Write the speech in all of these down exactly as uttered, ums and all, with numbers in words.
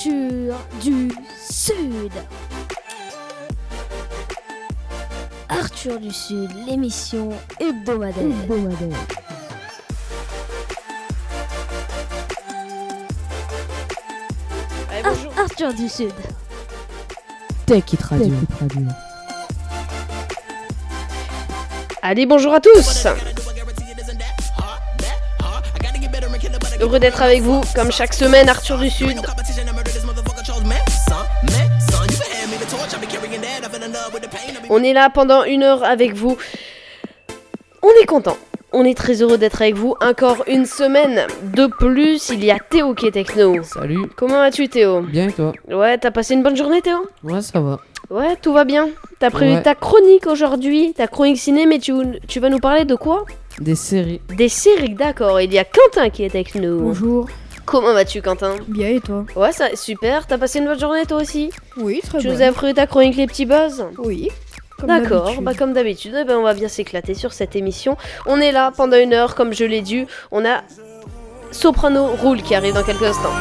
Arthur du Sud. Arthur du Sud, l'émission hebdomadaire. hebdomadaire. Allez, bonjour. Ar- Arthur du Sud. Tech It Radio. Allez, bonjour à tous. Heureux d'être avec vous, comme chaque semaine, Arthur du Sud. On est là pendant une heure avec vous. On est content. On est très heureux d'être avec vous. Encore une semaine de plus. Il y a Théo qui est avec nous. Salut. Comment vas-tu, Théo? Bien et toi? Ouais, t'as passé une bonne journée, Théo? Ouais, ça va. Ouais, tout va bien. T'as prévu Ouais. ta chronique aujourd'hui, ta chronique ciné, mais tu, tu vas nous parler de quoi? Des séries. Des séries, d'accord. Il y a Quentin qui est avec nous. Bonjour. Comment vas-tu, Quentin? Bien et toi? Ouais, ça, super. T'as passé une bonne journée, toi aussi? Oui, très Tu bien. nous as prévu ta chronique Les Petits Buzz? Oui. Comme D'accord, d'habitude. bah comme d'habitude, eh ben, on va bien s'éclater sur cette émission. On est là pendant une heure, comme je l'ai dit. On a Soprano Roule qui arrive dans quelques instants.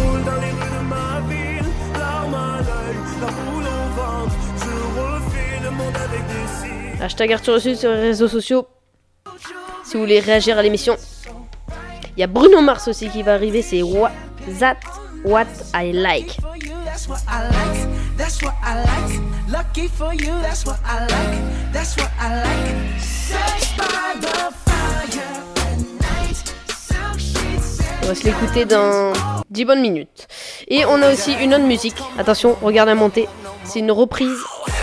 Hashtag Arthur Sud sur les réseaux sociaux. Si vous voulez réagir à l'émission. Il y a Bruno Mars aussi qui va arriver, c'est What That What I Like. That's what I like. That's what I like. Lucky for you, that's what I like. That's what I like. Sex by the fire at night. Silk sheets. On va se l'écouter dans dix bonnes minutes. Et on a aussi une autre musique. Attention, regarde à monter. C'est une reprise.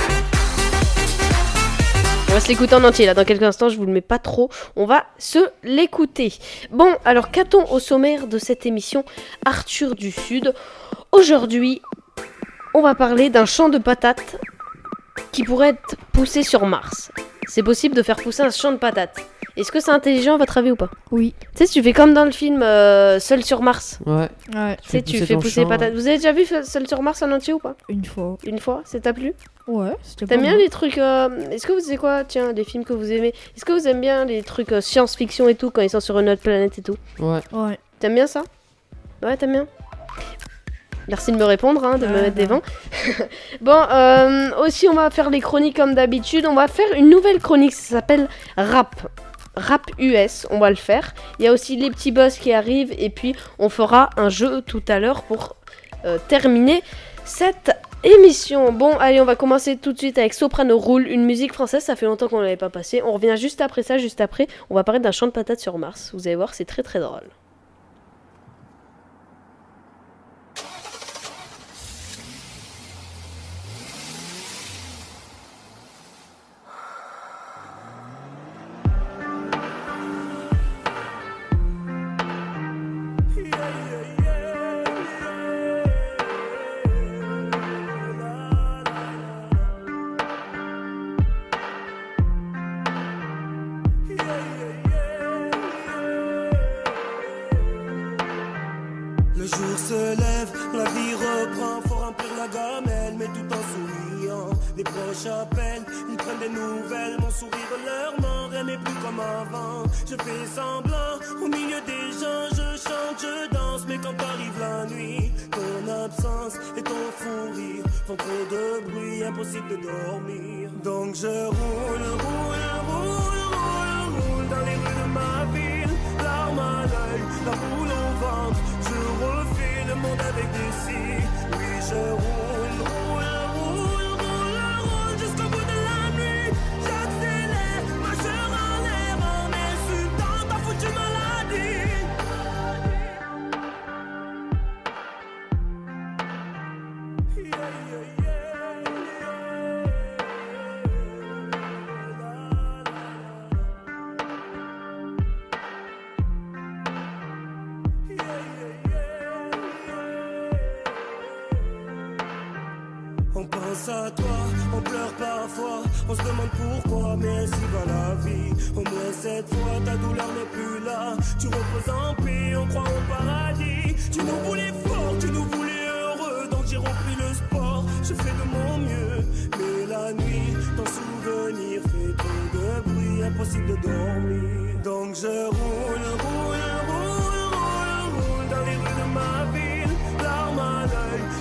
On va se l'écouter en entier là. Dans quelques instants, je vous le mets pas trop. On va se l'écouter. Bon, alors qu'a-t-on au sommaire de cette émission Arthur du Sud? Aujourd'hui, on va parler d'un champ de patates qui pourrait être poussé sur Mars. C'est possible de faire pousser un champ de patates. Est-ce que c'est intelligent à votre avis ou pas? Oui. Tu sais, tu fais comme dans le film euh, Seul sur Mars. Ouais. Ouais. Tu sais, tu fais ton pousser les champ, patates. Vous avez déjà vu Seul sur Mars en entier ou pas? Une fois. Une fois? Ça t'a plu? Ouais. C'était T'aimes pas bien mal. les trucs... euh, Est-ce que vous savez quoi? Tiens, des films que vous aimez. Est-ce que vous aimez bien les trucs euh, science-fiction et tout, quand ils sont sur une autre planète et tout? Ouais. Ouais. T'aimes bien ça? Ouais, t'aimes bien? Merci de me répondre, hein, de me Ouais, mettre des non. vents. Bon, euh, aussi, on va faire les chroniques comme d'habitude. On va faire une nouvelle chronique, ça s'appelle Rap. Rap U S, on va le faire. Il y a aussi les petits boss qui arrivent. Et puis, on fera un jeu tout à l'heure pour euh, terminer cette émission. Bon, allez, on va commencer tout de suite avec Soprano Roule, une musique française. Ça fait longtemps qu'on ne l'avait pas passé. On revient juste après ça, juste après. On va parler d'un champ de patates sur Mars. Vous allez voir, c'est très très drôle. Le jour se lève, la vie reprend, faut remplir la gamelle, mais tout en souriant. Les proches appellent, ils prennent des nouvelles, mon sourire leur ment, rien n'est plus comme avant. Je fais semblant, au milieu des gens, je chante, je danse, mais quand arrive la nuit, ton absence et ton fou rire font trop de bruit, impossible de dormir. Donc je roule, roule, roule, roule, roule dans les rues de ma ville, larmes à l'œil, la boule au ventre. Je refais le monde avec des cils. Oui, je roule, roule, roule, roule, roule jusqu'au bout de la nuit. J'accélère, marcheur en l'air, en insultant ta foutue maladie. Yeah, yeah, yeah, on pense à toi, on pleure parfois, on se demande pourquoi, mais ainsi va la vie. Au moins cette fois, ta douleur n'est plus là. Tu reposes en paix, on croit au paradis. Tu nous voulais fort, tu nous voulais heureux, donc j'ai repris le sport. Je fais de mon mieux, mais la nuit, ton souvenir fait trop de bruit, impossible de dormir. Donc je roule, roule, roule, roule, roule dans les rues de ma ville, larmes à l'œil.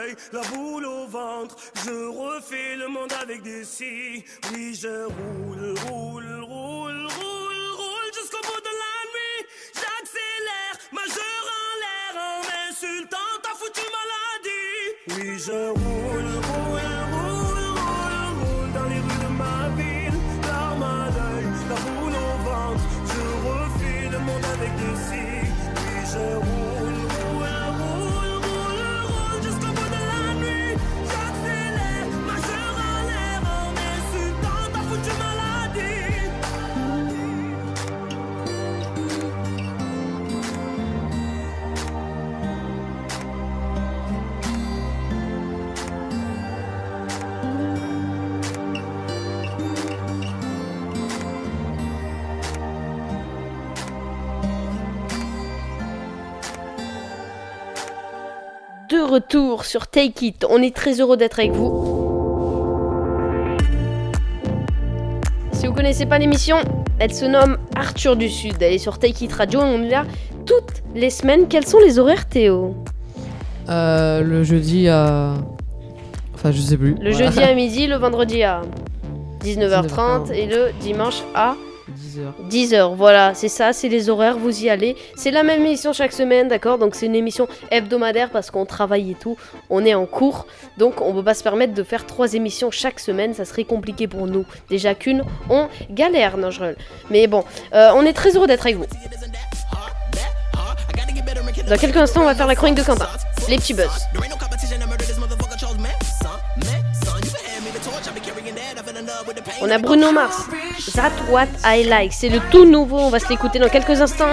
l'œil, la boule au ventre. Je refais le monde avec des scies. Oui, je roule, roule, roule, roule, roule jusqu'au bout de la nuit. J'accélère, majeur en l'air, en m'insultant ta foutue maladie. Oui, je roule, roule, roule, roule, roule dans les rues de ma ville. Larme à l'œil, la boule au ventre. Je refais le monde avec des scies. Oui, je roule, roule, roule, roule, roule jusqu'au bout de la nuit. J'accélère, majeur en l'air, en m'insultant ta foutue maladie. De retour sur Take It, on est très heureux d'être avec vous. Si vous connaissez pas l'émission, elle se nomme Arthur du Sud. Elle est sur Take It Radio, on est là toutes les semaines. Quels sont les horaires, Théo? Euh, le jeudi à... Enfin, je sais plus. Le Voilà. jeudi à midi, le vendredi à dix-neuf heures trente dix-neuf heures trente. et le dimanche à dix heures. dix heures. Voilà, c'est ça, c'est les horaires, vous y allez. C'est la même émission chaque semaine, d'accord? Donc c'est une émission hebdomadaire parce qu'on travaille et tout. On est en cours, donc on peut pas se permettre de faire trois émissions chaque semaine. Ça serait compliqué pour nous. Déjà qu'une, on galère, non, je râle. Mais bon, euh, on est très heureux d'être avec vous. Dans quelques instants, on va faire la chronique de Quentin. Les petits buzz. On a Bruno Mars, That What I Like, c'est le tout nouveau, on va se l'écouter dans quelques instants.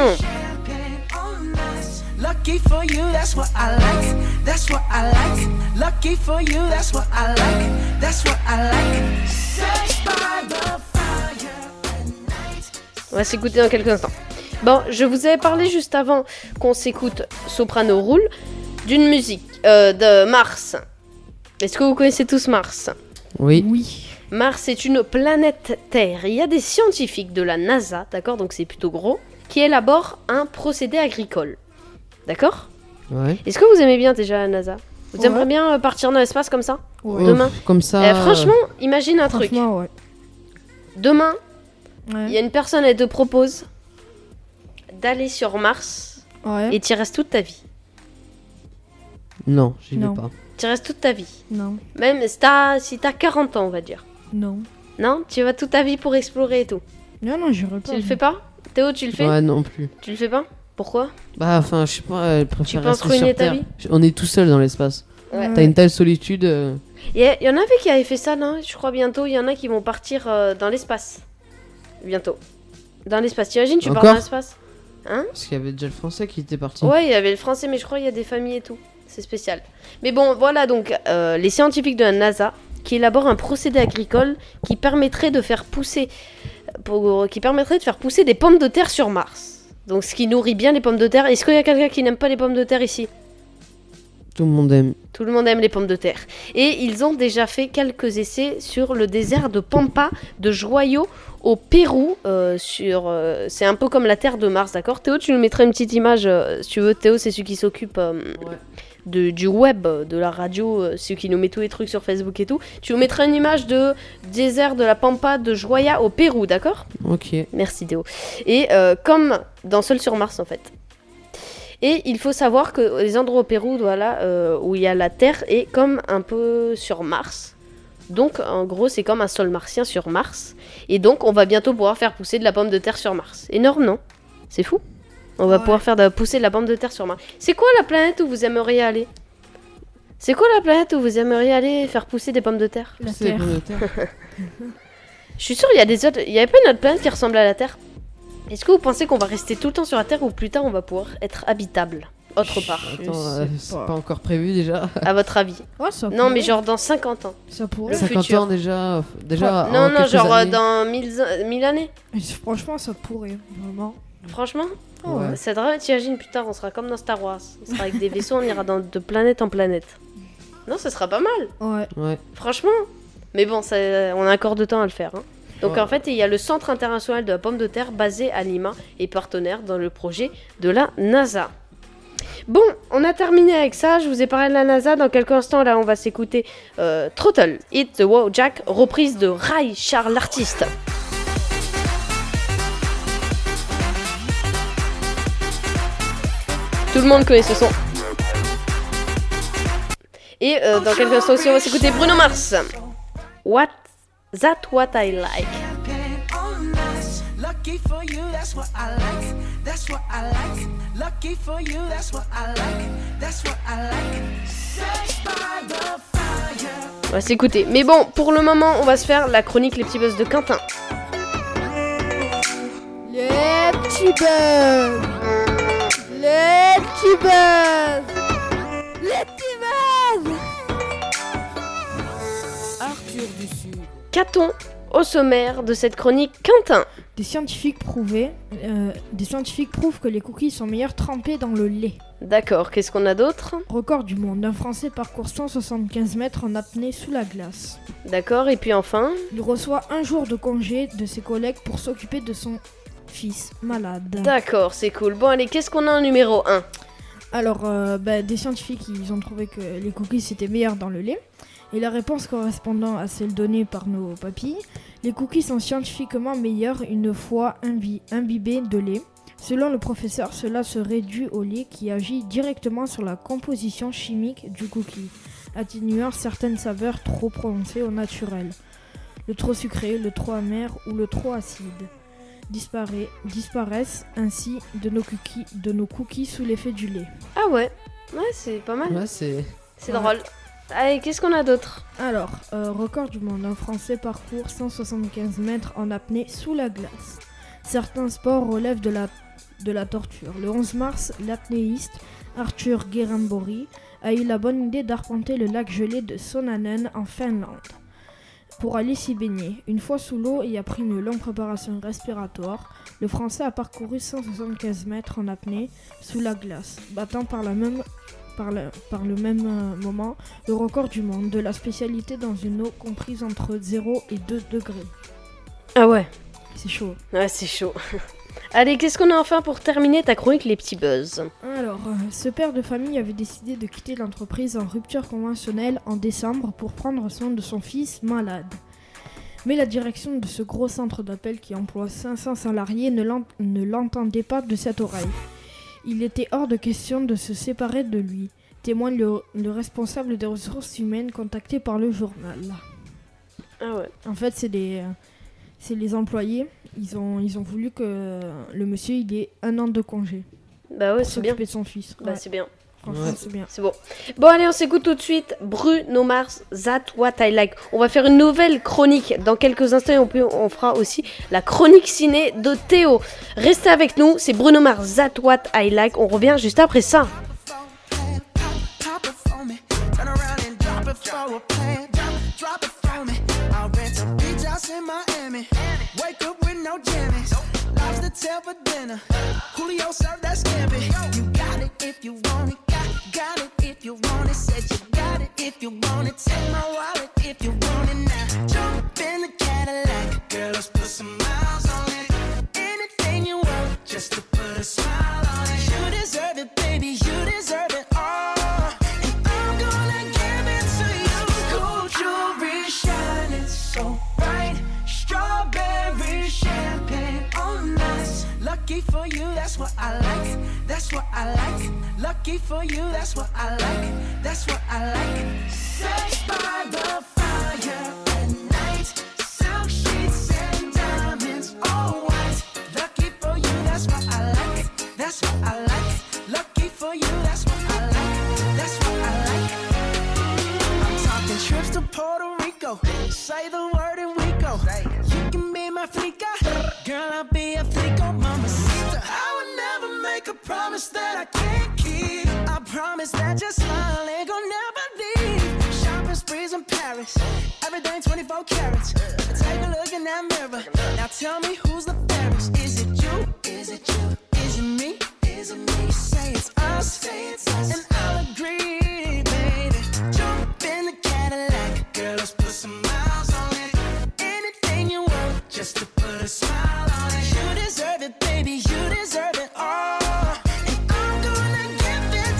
Lucky for you, that's what I like. That's what I like. Lucky for you, that's what I like. That's what I like. Searched by the fire at night. On va s'écouter dans quelques instants. Bon, je vous avais parlé juste avant qu'on s'écoute Soprano Roule d'une musique euh, de Mars. Est-ce que vous connaissez tous Mars? Oui. Oui. Mars est une planète Terre. Il y a des scientifiques de la NASA, d'accord, donc c'est plutôt gros, qui élaborent un procédé agricole. D'accord? Ouais. Est-ce que vous aimez bien déjà la NASA? Vous Ouais. aimeriez bien euh, partir dans l'espace comme ça? Ouais. Demain. Ouf, comme ça. Eh, franchement, imagine un truc. Franchement, ouais. Demain, Ouais. il y a une personne, elle te propose d'aller sur Mars Ouais. et t'y restes toute ta vie. Non, j'y vais Non. pas. Tu restes toute ta vie. Non. Même si t'as, si t'as quarante ans, on va dire. Non. Non? Tu vas toute ta vie pour explorer et tout. Non, non, j'irai pas. Tu le fais pas? Théo, tu le fais? Ouais, non plus. Tu le fais pas? Pourquoi? Bah, enfin, je sais pas, elle préfère Tu penses rester ruiner sur ta Terre. vie? Je- On est tout seul dans l'espace. Ouais. T'as une telle solitude. euh, Il y, a- il y en avait qui avaient fait ça, non? Je crois bientôt, il y en a qui vont partir euh, dans l'espace. Bientôt. Dans l'espace. T'imagines, tu pars Encore dans l'espace? Hein? Parce qu'il y avait déjà le français qui était parti. Ouais, il y avait le français, mais je crois qu'il y a des familles et tout. C'est spécial. Mais bon, voilà donc euh, les scientifiques de la NASA qui élaborent un procédé agricole qui permettrait de faire pousser, pour, qui permettrait de faire pousser des pommes de terre sur Mars. Donc ce qui nourrit bien les pommes de terre. Est-ce qu'il y a quelqu'un qui n'aime pas les pommes de terre ici? Tout le monde aime. Tout le monde aime les pommes de terre. Et ils ont déjà fait quelques essais sur le désert de Pampa de Joyaux au Pérou. Euh, sur, euh, c'est un peu comme la terre de Mars, d'accord? Théo, tu nous mettras une petite image, euh, si tu veux. Théo, c'est celui qui s'occupe euh, Ouais. de, du web, de la radio, euh, celui qui nous met tous les trucs sur Facebook et tout. Tu nous mettras une image de désert de la Pampa de Joya au Pérou, d'accord? Ok. Merci Théo. Et euh, comme dans Seul sur Mars en fait. Et il faut savoir que les endroits au Pérou, voilà, euh, où il y a la Terre, est comme un peu sur Mars. Donc en gros c'est comme un sol martien sur Mars. Et donc on va bientôt pouvoir faire pousser de la pomme de terre sur Mars. Énorme, non? C'est fou. On va Ouais. pouvoir faire de, pousser de la pomme de terre sur Mars. C'est quoi la planète où vous aimeriez aller? C'est quoi la planète où vous aimeriez aller faire pousser des pommes de terre? La C'est les Terre. pommes de terre. Je suis sûre il y a des autres. Il y avait pas une autre planète qui ressemble à la Terre? Est-ce que vous pensez qu'on va rester tout le temps sur la Terre ou plus tard on va pouvoir être habitable autre part? Je Attends, sais euh, c'est pas. pas encore prévu déjà. À votre avis? Ouais, ça Non, mais pourrait. genre dans cinquante ans. Ça pourrait. Le cinquante futur. ans déjà. euh, Déjà. Non, en non, quelques genre euh, années. dans mille années. Mais franchement, ça pourrait. Vraiment. Franchement, Ah ouais. Ouais. c'est drôle. T'imagines plus tard, on sera comme dans Star Wars. On sera avec des vaisseaux, on ira dans, de planète en planète. Non, ce sera pas mal. Ouais. Ouais. Franchement. Mais bon, ça, on a encore de temps à le faire. hein. Donc Ouais. en fait, il y a le Centre international de la pomme de terre basé à Lima et partenaire dans le projet de la NASA. Bon, on a terminé avec ça. Je vous ai parlé de la NASA. Dans quelques instants, là, on va s'écouter euh, Throttle Hit the Wow Jack, reprise de Ray Charles l'artiste. Tout le monde connaît ce son. Et euh, dans quelques instants aussi, on va s'écouter Bruno Mars. What That What I Like. Lucky for you, that's what I like. That's what I like. Lucky for you, that's what I like. That's what I like. Sex by the fire. On va s'écouter. Mais bon, pour le moment, on va se faire la chronique Les Petits Buzz de Quentin. Les petits buzz. Les petits buzz. Les petits buzz. Arthur du Sud. Qu'a-t-on au sommaire de cette chronique, Quentin? Des scientifiques prouvaient, euh, des scientifiques prouvent que les cookies sont meilleurs trempés dans le lait. D'accord, qu'est-ce qu'on a d'autre? Record du monde, un Français parcourt cent soixante-quinze mètres en apnée sous la glace. D'accord, et puis enfin? Il reçoit un jour de congé de ses collègues pour s'occuper de son fils malade. D'accord, c'est cool. Bon allez, qu'est-ce qu'on a en numéro un? Alors, euh, bah, des scientifiques ils ont trouvé que les cookies c'était meilleur dans le lait. Et la réponse correspondant à celle donnée par nos papilles, les cookies sont scientifiquement meilleurs une fois imbi- imbibés de lait. Selon le professeur, cela serait dû au lait qui agit directement sur la composition chimique du cookie, atténuant certaines saveurs trop prononcées au naturel. Le trop sucré, le trop amer ou le trop acide disparaît, disparaissent ainsi de nos cookies, de nos cookies sous l'effet du lait. Ah ouais, ouais c'est pas mal, Ouais, c'est. c'est Ouais. drôle. Allez, qu'est-ce qu'on a d'autre? Alors, euh, record du monde, un Français parcourt cent soixante-quinze mètres en apnée sous la glace. Certains sports relèvent de la, de la torture. Le onze mars, l'apnéiste Arthur Guerambori a eu la bonne idée d'arpenter le lac gelé de Sonanen en Finlande pour aller s'y baigner. Une fois sous l'eau et après une longue préparation respiratoire, le Français a parcouru cent soixante-quinze mètres en apnée sous la glace, battant par la même Par le, par le même euh, moment le record du monde de la spécialité dans une eau comprise entre zéro et deux degrés. Ah ouais, C'est chaud. ouais c'est chaud. Allez, qu'est-ce qu'on a enfin pour terminer ta chronique Les Petits Buzz? Alors, euh, ce père de famille avait décidé de quitter l'entreprise en rupture conventionnelle en décembre pour prendre soin de son fils malade. Mais la direction de ce gros centre d'appel qui emploie cinq cents salariés ne l'ent- ne l'entendait pas de cette oreille. Il était hors de question de se séparer de lui, témoigne le, le responsable des ressources humaines contacté par le journal. Ah ouais, En fait, c'est les, euh, c'est les employés. Ils ont, ils ont voulu que le monsieur il ait un an de congé bah ouais pour c'est bien. s'occuper de son fils. Bah Ouais, c'est bien, franchement, Ouais. c'est bien. c'est bon. Bon allez, on s'écoute tout de suite Bruno Mars, That What I Like. On va faire une nouvelle chronique dans quelques instants et on, peut, on fera aussi la chronique ciné de Théo. Restez avec nous, c'est Bruno Mars, That What I Like. On revient juste après ça. Pop it for me. Turn around and drop it for a plan. Drop, drop it for me. I'll rent a beach house in Miami. Wake up with no jammies. Lobster tail for dinner. Julio served that scampi. You got it if you want it. Got, got it if you want it. Said you got it if you want it. Take my wallet if you want it now. Jump in the Cadillac. Girl, let's put some miles on it. Anything you want, just to put a smile on it. You deserve it, baby. You deserve it all. And I'm gonna give it to you. Gold jewelry shining so bright. Strawberry champagne on us. Lucky for you, that's what I like. That's what I like. Lucky for you, that's what I like. That's what I like. Sex by the fire at night. Silk sheets and diamonds, all white. Lucky for you, that's what I like. That's what I like. Lucky for you, that's what I like. That's what I like. I'm talking trips to Puerto Rico. Say the word and we go. You can be my flica. Girl, I'll be a flico, mamacita. I would never make a promise that I can't keep. I promise that your smile ain't gonna never leave. Shopping sprees in Paris. Everything twenty-four carats. Take a look in that mirror. Now tell me who's the fairest. Is it you? Is it you? Is it me? Is it me? Say it's us. Say it's us. And I'll agree, baby. Jump in the Cadillac. Girl, let's put some miles on it. Anything you want, just to put a smile on it. You deserve it, baby. You deserve it all. And I'm gonna give it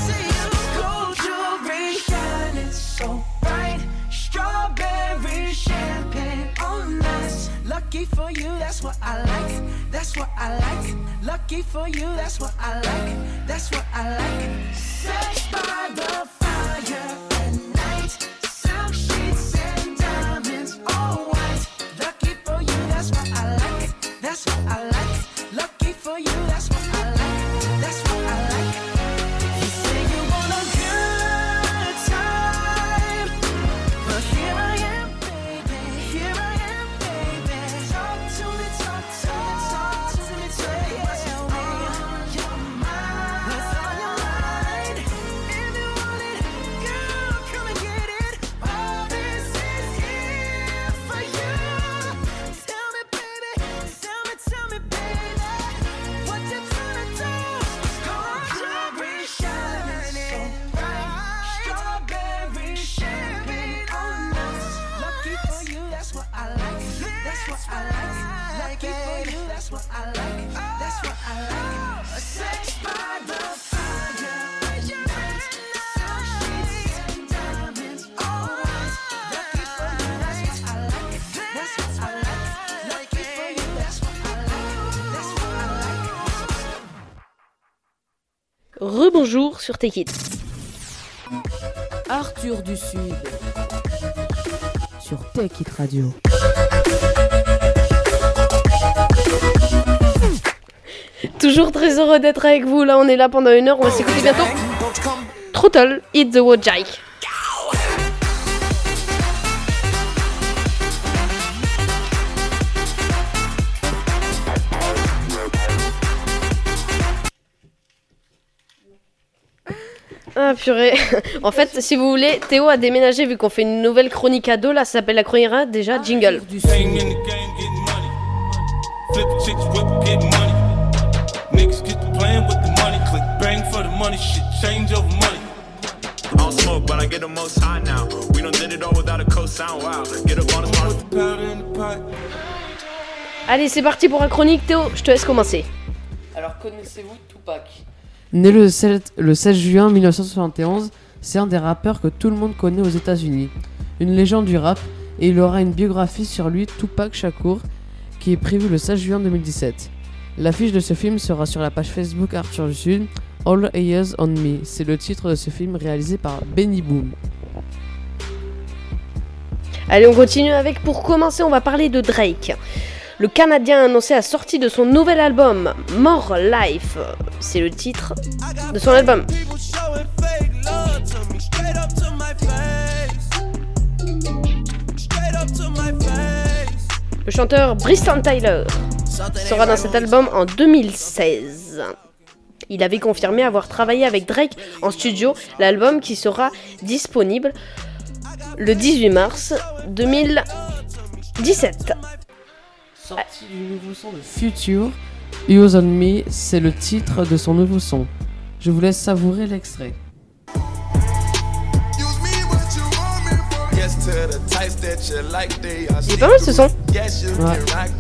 Lucky for you, that's what I like. That's what I like. Lucky for you, that's what I like. That's what I like. Sex by the fire at night. Silk sheets and diamonds, all white. Lucky for you, that's what I like. That's what I like. Lucky for you, that's what I like. That's what I like. You say you want a good time, but here I am, baby. Here I am, baby. Talk to me, talk to me, talk to me, tell me what's on your mind. What's on your mind? If you want it, girl, come and get it. All this is here for you. Tell me, baby, tell me, tell me, baby, what you tryna do? Strawberry shining bright, strawberry champagne on us. Lucky for you, that's what I like. That's what I like. Lucky for you, that's what I like. That's what I like. A sex by the fire, silk sheets and diamonds, all white. Lucky for you, that's what I like. That's what I like. Lucky for you, that's what I like. That's what I like. Rebonjour sur Take It. Arthur du Sud sur Take It Radio. Toujours très heureux d'être avec vous. Là, on est là pendant une heure. On va s'écouter bientôt Throttle, Hit the Wojak. Ah purée. En fait, si vous voulez, Théo a déménagé vu qu'on fait une nouvelle chronique à deux. Là, ça s'appelle la chronique à déjà jingle. Arthur du Sud. Bang in the game, getting money. Flip chicks, whip, get money. Niggas get to playing with the money. Click bang for the money. Shit change over money. I don't smoke, but I get the most high now. We done did it all without a cosign. Wow, get up on the spot. Put the powder in the pot. Allez, c'est parti pour la chronique. Théo, je te laisse commencer. Alors, connaissez-vous Tupac? Né le sept le seize juin mille neuf cent soixante et onze, c'est un des rappeurs que tout le monde connaît aux États-Unis. Une légende du rap, et il aura une biographie sur lui, Tupac Shakur, qui est prévue le seize juin deux mille dix-sept. L'affiche de ce film sera sur la page Facebook Arthur du Sud, All Eyes on Me. C'est le titre de ce film réalisé par Benny Boom. Allez, on continue avec, pour commencer, on va parler de Drake. Le Canadien a annoncé la sortie de son nouvel album, More Life. C'est le titre de son album. People showing fake love to me. Straight up to my face. Straight up to my face. Le chanteur Bryson Tiller sera dans cet album en deux mille seize. Il avait confirmé avoir travaillé avec Drake en studio, l'album qui sera disponible le dix-huit mars deux mille dix-sept. Sortie du nouveau son de Future, Use on Me, c'est le titre de son nouveau son. Je vous laisse savourer l'extrait. Il est pas mal ce son. Ouais.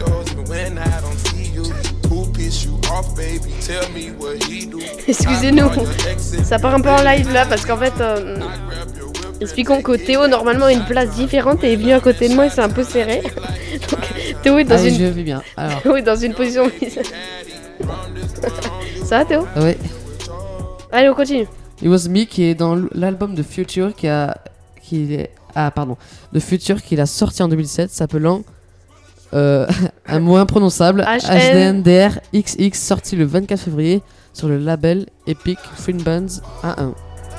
Excusez-nous, ça part un peu en live là parce qu'en fait, euh, expliquons que Théo normalement a une place différente et est venu à côté de moi et c'est un peu serré. Donc Théo est dans Allez, une, je vais bien. Alors, Théo est dans une position. Ça va Théo? ouais. Allez, on continue. It Was Me qui est dans l'album de Future qui a qui est ah pardon de Future qu'il a sorti en deux mille sept s'appelant euh, un mot imprononçable H H D N D R X X, sorti le vingt-quatre février sur le label Epic Free Bands A un.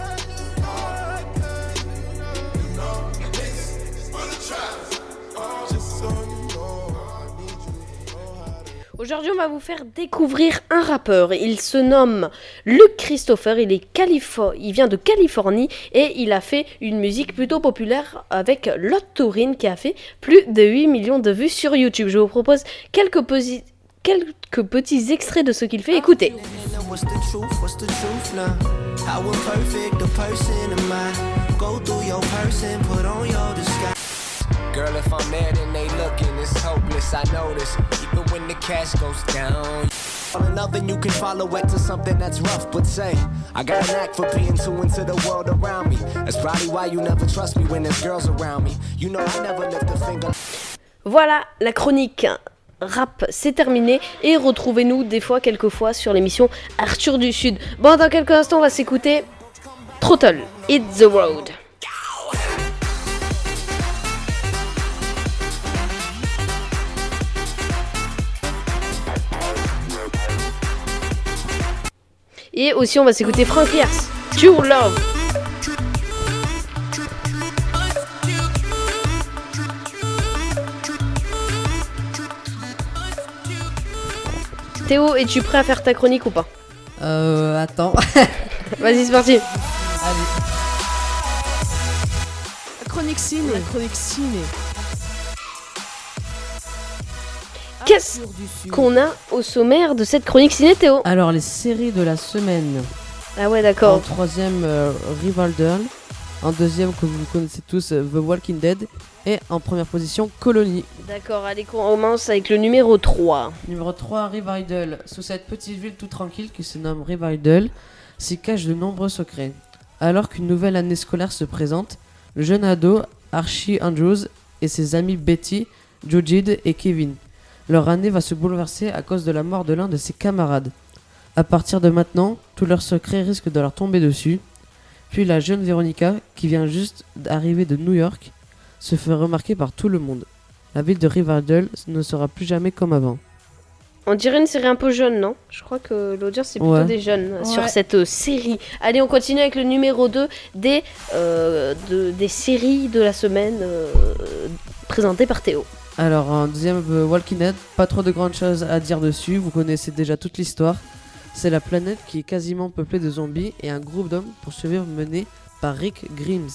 Aujourd'hui, on va vous faire découvrir un rappeur. Il se nomme Luke Christopher. Il est Califo- il vient de Californie et il a fait une musique plutôt populaire avec Lot Tourin qui a fait plus de huit millions de vues sur YouTube. Je vous propose quelques, posi- quelques petits extraits de ce qu'il fait. Écoutez. What's the truth? What's the truth now? How imperfect the person am I? Go through your person, put on your disguise. Girl, if I'm mad and they looking, it's hopeless, I know this. Even when the cash goes down. Nothing you can follow it to something that's rough, but say, I got a knack for being too into the world around me. That's probably why you never trust me when there's girls around me. You know I never lift a finger. Voilà la chronique rap, c'est terminé. Et retrouvez-nous des fois, quelquefois, sur l'émission Arthur du Sud. Bon, dans quelques instants, on va s'écouter Throttle, Hit the Road. Et aussi, on va s'écouter Frank Lears, True Love. Théo, es-tu prêt à faire ta chronique ou pas? Euh, attends. Vas-y, c'est parti. Allez. La chronique ciné. La chronique ciné. Qu'est-ce qu'on a au sommaire de cette chronique ciné, Théo? Alors, les séries de la semaine. Ah ouais, En d'accord. troisième, euh, Riverdale. En deuxième, comme vous connaissez tous, euh, The Walking Dead. Et en première position, Colony. D'accord, allez, on commence avec le numéro trois. Numéro trois, Riverdale. Sous cette petite ville tout tranquille qui se nomme Riverdale, s'y cachent de nombreux secrets. Alors qu'une nouvelle année scolaire se présente, le jeune ado Archie Andrews et ses amis Betty, Judith et Kevin. Leur année va se bouleverser à cause de la mort de l'un de ses camarades. À partir de maintenant, tous leurs secrets risquent de leur tomber dessus. Puis la jeune Veronica, qui vient juste d'arriver de New York, se fait remarquer par tout le monde. La ville de Riverdale ne sera plus jamais comme avant. On dirait une série un peu jeune, non? Je crois que l'audience c'est plutôt Ouais. des jeunes euh, sur Ouais. cette euh, série. Allez, on continue avec le numéro deux des, euh, de- des séries de la semaine euh, présentées par Théo. Alors, en deuxième, The Walking Dead, pas trop de grandes choses à dire dessus, vous connaissez déjà toute l'histoire. C'est la planète qui est quasiment peuplée de zombies et un groupe d'hommes pour survivre mené par Rick Grimes.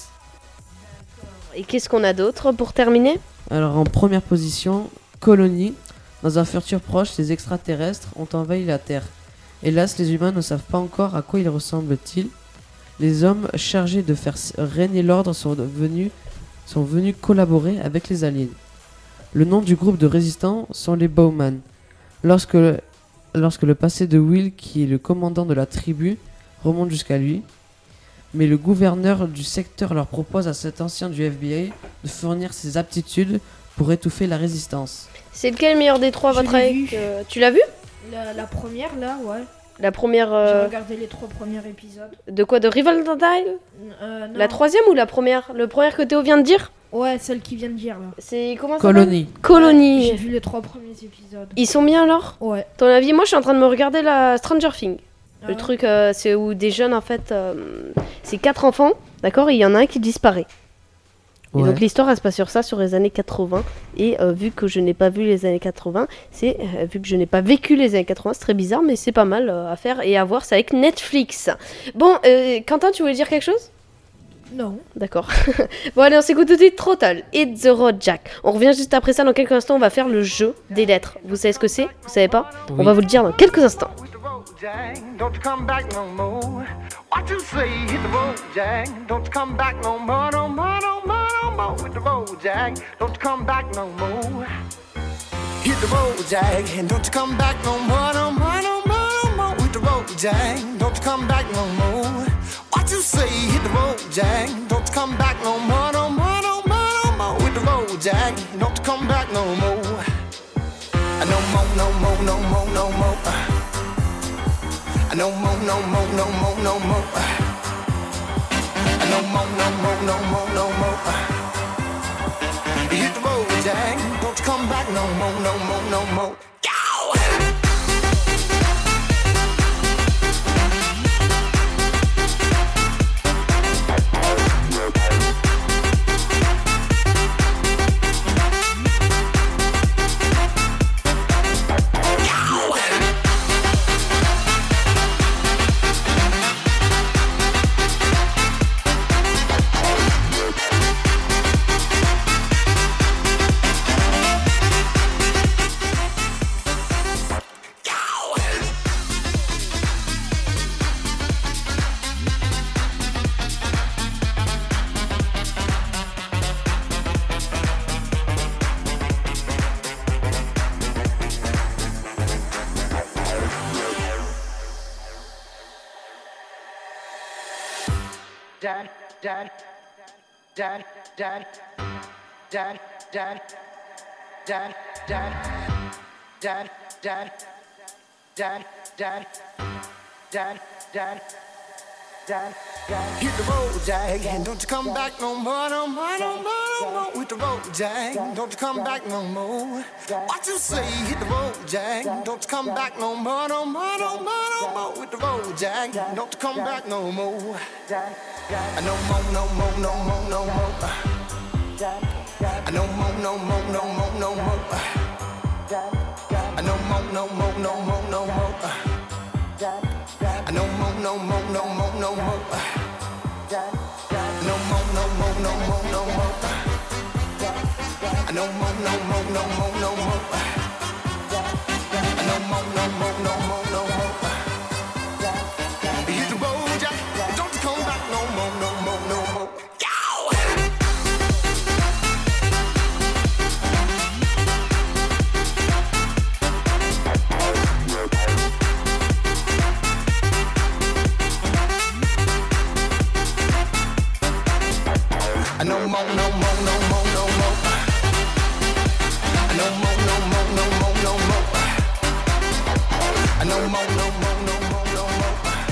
Et qu'est-ce qu'on a d'autre pour terminer? Alors, en première position, Colony. Dans un futur proche, les extraterrestres ont envahi la Terre. Hélas, les humains ne savent pas encore à quoi ils ressemblent-ils. Les hommes chargés de faire régner l'ordre sont venus, sont venus collaborer avec les aliens. Le nom du groupe de résistants sont les Bowman. Lorsque le, lorsque le passé de Will, qui est le commandant de la tribu, remonte jusqu'à lui, mais le gouverneur du secteur leur propose à cet ancien du F B I de fournir ses aptitudes pour étouffer la résistance. C'est lequel le meilleur des trois, Je votre l'ai avis vu. que- Tu l'as vu? La, la première, là, ouais. La première J'ai euh, regardé les trois premiers épisodes. de quoi? De Riverdale? Euh, non. La troisième ou la première? Le première que Théo vient de dire? Ouais, celle qui vient de dire, là. C'est comment ça s'appelle? Colony. Colonie. J'ai vu les trois premiers épisodes. Ils sont bien alors? Ouais. Ton avis? Moi je suis en train de me regarder la Stranger Things. Ah Le ouais. truc euh, c'est où des jeunes en fait, euh, c'est quatre enfants, d'accord? Et il y en a un qui disparaît. Et Ouais. donc l'histoire elle se passe sur ça, sur les années quatre-vingts. Et euh, vu que je n'ai pas vu les années quatre-vingts, c'est euh, vu que je n'ai pas vécu les années quatre-vingts, c'est très bizarre, mais c'est pas mal euh, à faire et à voir. C'est avec Netflix. Bon, euh, Quentin, tu voulais dire quelque chose? Non. D'accord. Bon allez, on s'écoute tout de suite Throttle, Hit the Road Jack. On revient juste après ça, dans quelques instants, on va faire le jeu des lettres. Vous savez ce que c'est? Vous savez pas? On Oui. va vous le dire dans quelques instants. Hit the road, Jack. Don't you come back no more. What you say? Hit the road, Jack. Don't you come back no more, no more, no more, no more. Hit the road, Jack. Don't you come back no more. Hit the road, Jack. And don't you come back no more, no more, no more, no more. Hit the road, Jack. Don't you come back no more. What you say? Hit the road, Jack. Don't you come back no more, no more, no more, no more. Hit the road, Jack. Don't you come back no more. No more, no more, no more, no more. No more, no more, no more, no more. No more, no more, no more, no more. Hit the road, Jack. Don't you come back no more, no more, no more. Go! Dad, dad, dad, dad, dad, dad, dad, dad, Dad, dad, dad, dad, dad, dad, dad, dad. Hit the road, Jack, and don't you come back no more, no more, no more, no more. With the road, Jack, don't you come back no more. What you say? Hit the road, Jack, don't you come back no more, no more, no more, no more. With the road, Jack, don't you come back no more. No more, no more, no more, no more. No more, no more, no more, no more. No more, no more, no more, no more. No more, no more, no more, no more. No more, no more, no more, no more. No more, no more, no more, no more. No more, no more, no more, no more. Hit the road, Jack. Don't you come back no more, no more, no more. No more, no more, no more, no more. No more, no more, no more, no more. No more, no more, no more, no more.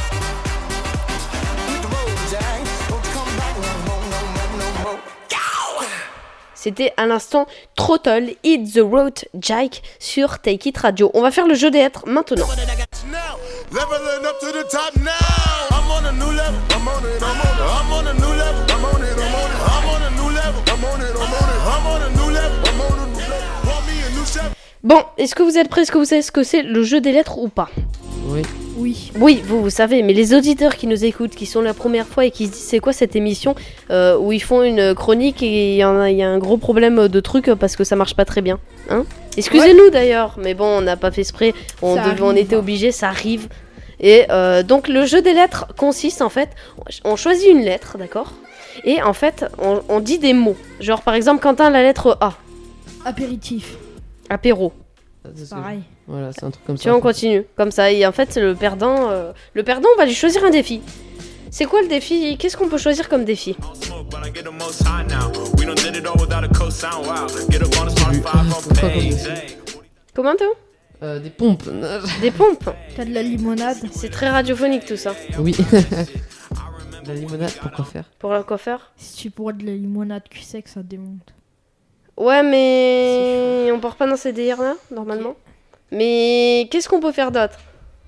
Hit the road, Jack. Don't come back no more, no more, no more. C'était à l'instant Throttle, Hit the Road Jack sur Take It Radio. On va faire le jeu des lettres maintenant. Leveling up to the top now. I'm on a new level. I'm on it. I'm on it. I'm on a new level. I'm on it. I'm on it. I'm on a new level. I'm on it. I'm on it. I'm on a new level. I'm on a new level. Want me a new chef. Bon, est-ce que vous êtes prêts? Est-ce que vous savez ce que c'est le jeu des lettres ou pas? Oui. Oui. Oui, vous, vous savez, mais les auditeurs qui nous écoutent, qui sont la première fois et qui se disent c'est quoi cette émission euh, où ils font une chronique et il y, en a- il y a un gros problème de trucs parce que ça marche pas très bien. Hein? Excusez-nous d'ailleurs, mais bon, on n'a pas fait exprès, on, Ça devait- on arrive. était obligés, ça arrive. Et euh, donc le jeu des lettres consiste en fait, on choisit une lettre, d'accord? Et en fait, on, on dit des mots. Genre par exemple, Quentin, la lettre A, Apéritif. apéro. C'est pareil. Voilà, c'est un truc comme Tu ça. vois, on continue, comme ça. Et en fait, le perdant, euh, le perdant, on va lui choisir un défi. C'est quoi le défi? Qu'est-ce qu'on peut choisir comme défi? Smoke, but I get the most high now. We done did it all without a cosign. Wow, get up on the smart five on page. Hey. Comment Théo? Euh, des pompes. Des pompes. T'as de la limonade. C'est très radiophonique tout ça. Oui. La limonade, pourquoi faire? Pour le coiffeur. Si tu bois de la limonade cul sec, ça démonte. Ouais, mais on part pas dans ces délires là, normalement. Mais qu'est-ce qu'on peut faire d'autre?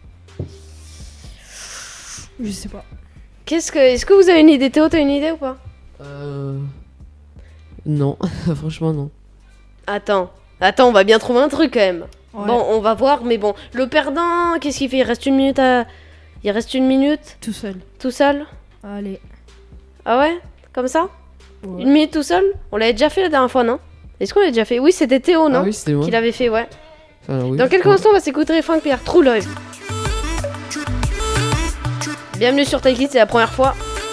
Je sais pas. Qu'est-ce que, est-ce que vous avez une idée? Théo, t'as une idée ou pas? Euh... Non, franchement non. Attends, attends, on va bien trouver un truc quand même. Ouais. Bon, on va voir, mais bon, le perdant, qu'est-ce qu'il fait? Il reste une minute à, il reste une minute Tout seul. tout seul. Allez. Ah ouais? Comme ça? Ouais. Une minute tout seul? On l'avait déjà fait la dernière fois, non? Est-ce qu'on l'a déjà fait? Oui, c'était Théo, non? Ah oui, c'était moi. Qui l'avait fait, ouais. Enfin, oui. Dans quelques Ouais. instants, on va s'écouter Frank Pierre, True Love. Bienvenue sur Take It, c'est la première fois.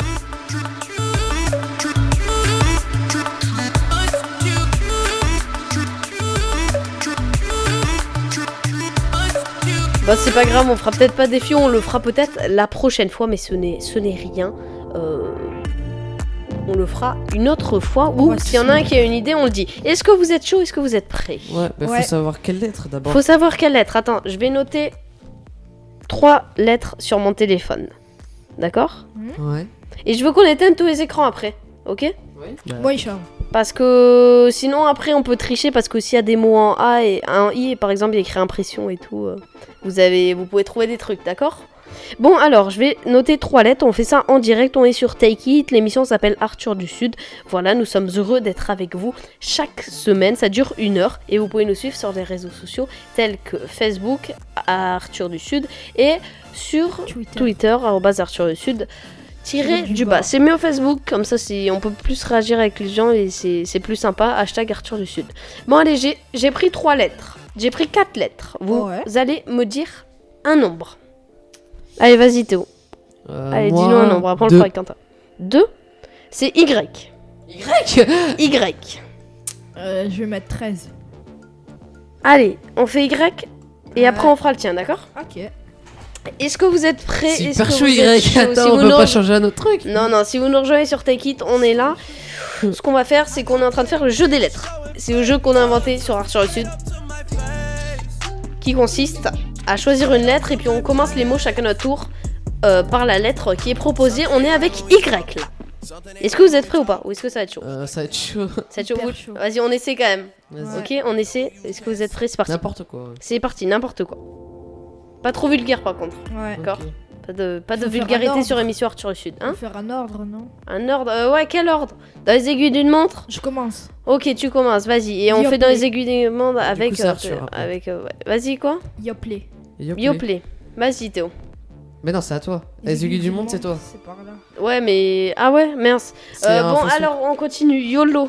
Bah c'est pas grave, on fera peut-être pas défi, on le fera peut-être la prochaine fois, mais ce n'est ce n'est rien. Euh, on le fera une autre fois, ou Ouais, s'il y en a un qui a une idée, on le dit. Est-ce que vous êtes chaud? Est-ce que vous êtes prêts? Ouais, bah Ouais. faut savoir quelle lettre d'abord. Faut savoir quelle lettre. Attends, je vais noter trois lettres sur mon téléphone. D'accord? Ouais. Et je veux qu'on éteigne tous les écrans après. Ok? Bah, Ouais, Charles. Parce que sinon après on peut tricher parce que s'il y a des mots en A et en I et par exemple il y a écrit impression et tout, euh, vous avez, vous pouvez trouver des trucs, d'accord? Bon alors je vais noter trois lettres, on fait ça en direct, on est sur Take It, l'émission s'appelle Arthur du Sud. Voilà, nous sommes heureux d'être avec vous chaque semaine, ça dure une heure et vous pouvez nous suivre sur les réseaux sociaux tels que Facebook, Arthur du Sud et sur Twitter. Twitter, arobase Arthur du Sud. Tiré Du du bas. bas. C'est mieux Facebook, comme ça c'est, on peut plus réagir avec les gens et c'est, c'est plus sympa. Hashtag Arthur du Sud. Bon allez, j'ai, j'ai pris trois lettres. J'ai pris quatre lettres. Vous Ouais. allez me dire un nombre. Allez, vas-y Théo. euh, allez, moi, dis-nous un nombre. Après on le deux. fera avec Quentin. deux. C'est Y. Y. Y. Euh, je vais mettre treize. Allez, on fait Y et Ouais. après on fera le tien, d'accord? Ok. Est-ce que vous êtes prêts? Est-ce Super que chaud vous êtes Y. chaud? Attends, Si on vous peut nous pas rejo- changer un autre truc. Non, non, si vous nous rejoignez sur Take It, on est là. Ce qu'on va faire, c'est qu'on est en train de faire le jeu des lettres. C'est le jeu qu'on a inventé sur Arthur du Sud. qui consiste à choisir une lettre et puis on commence les mots chacun notre tour euh, par la lettre qui est proposée. On est avec Y là. Est-ce que vous êtes prêts ou pas? Ou est-ce que ça va être chaud? Euh, ça va être chaud. Ça va être chaud. Hyper Vous- chaud. Vas-y, on essaie quand même. Vas-y. Ok, on essaie. Est-ce que vous êtes prêts? C'est parti. N'importe quoi. ouais. C'est parti, n'importe quoi. Pas trop vulgaire par contre. Ouais. D'accord. Ok. Pas de, pas de Faut faire un vulgarité ordre. sur émission Arthur du Sud. On Hein va faire un ordre, non? Un ordre. euh, ouais, quel ordre? Dans les aiguilles d'une montre? Je commence. Ok, tu commences, vas-y. Et on Yoplait. fait dans les aiguilles d'une montre avec. coup, c'est euh, Arthur, après. avec euh, ouais. Vas-y, quoi? Yoplait. Yoplait. Yoplait. Vas-y, Théo. Mais non, c'est à toi. Les aiguilles du monde, c'est toi. C'est par là. Ouais, mais. Ah ouais, mince. C'est Euh, un bon, faux son. alors on continue. YOLO.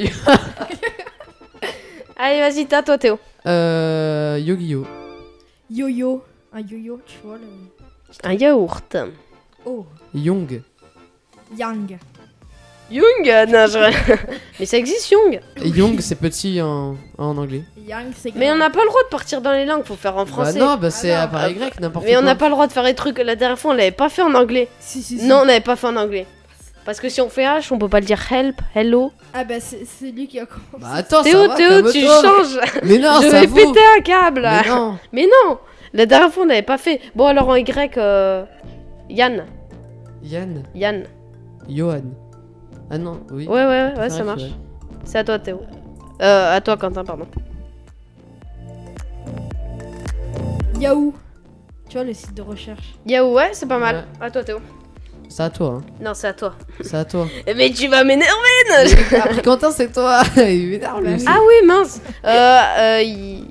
Allez, vas-y, t'as toi, Théo. Euh. Yu-Gi-Oh! Yo-yo. Un yo-yo, tu vois le. Un yaourt. Oh. Young. Yang. Young Non, je... Mais ça existe, Young. Young, c'est petit en, en anglais. Yang, c'est Mais on grand. n'a pas le droit de partir dans les langues, faut faire en Bah français. non, bah c'est Ah à non. part Y, n'importe Mais quoi. on n'a pas le droit de faire les trucs. La dernière fois, on l'avait pas fait en anglais. Si, si, si. Non, on n'avait pas fait en anglais. Parce que si on fait H, on peut pas le dire help, hello. Ah bah c'est c'est lui qui a commencé. Bah attends, Théo, ça va, Théo, tu calme-toi. changes. Mais non, Je ça vais vaut. péter un câble. Mais non. Mais non, la dernière fois, on n'avait pas fait. Bon, alors en Y, euh... Yann. Yann. Yann. Johan. Ah non, oui. Ouais, ouais, ouais, C'est ouais, vrai ça que marche. ouais. C'est à toi, Théo. Euh, à toi, Quentin, pardon. Yahoo. Tu vois le site de recherche. Yahoo, ouais, c'est pas mal. Ouais. À toi, Théo. C'est à toi, hein. Non, c'est à toi. C'est à toi. Mais tu vas m'énerver. Après Quentin, c'est toi. Il m'énerve lui aussi. Ah oui, mince. Euh, euh, y-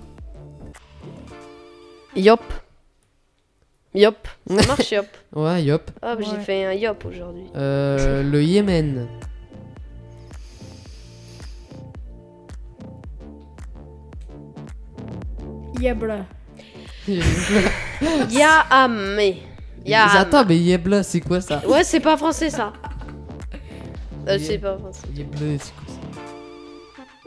Yop. Yop. Ça marche, Yop. Ouais, yop. Hop, j'ai Ouais. fait un Yop aujourd'hui. Euh, le Yémen. Yabla. Yahamé. Yaham. Attends, mais Yebla, c'est quoi ça? Ouais, c'est pas français ça. Euh, Yé- c'est pas français. Yebla, c'est quoi ça?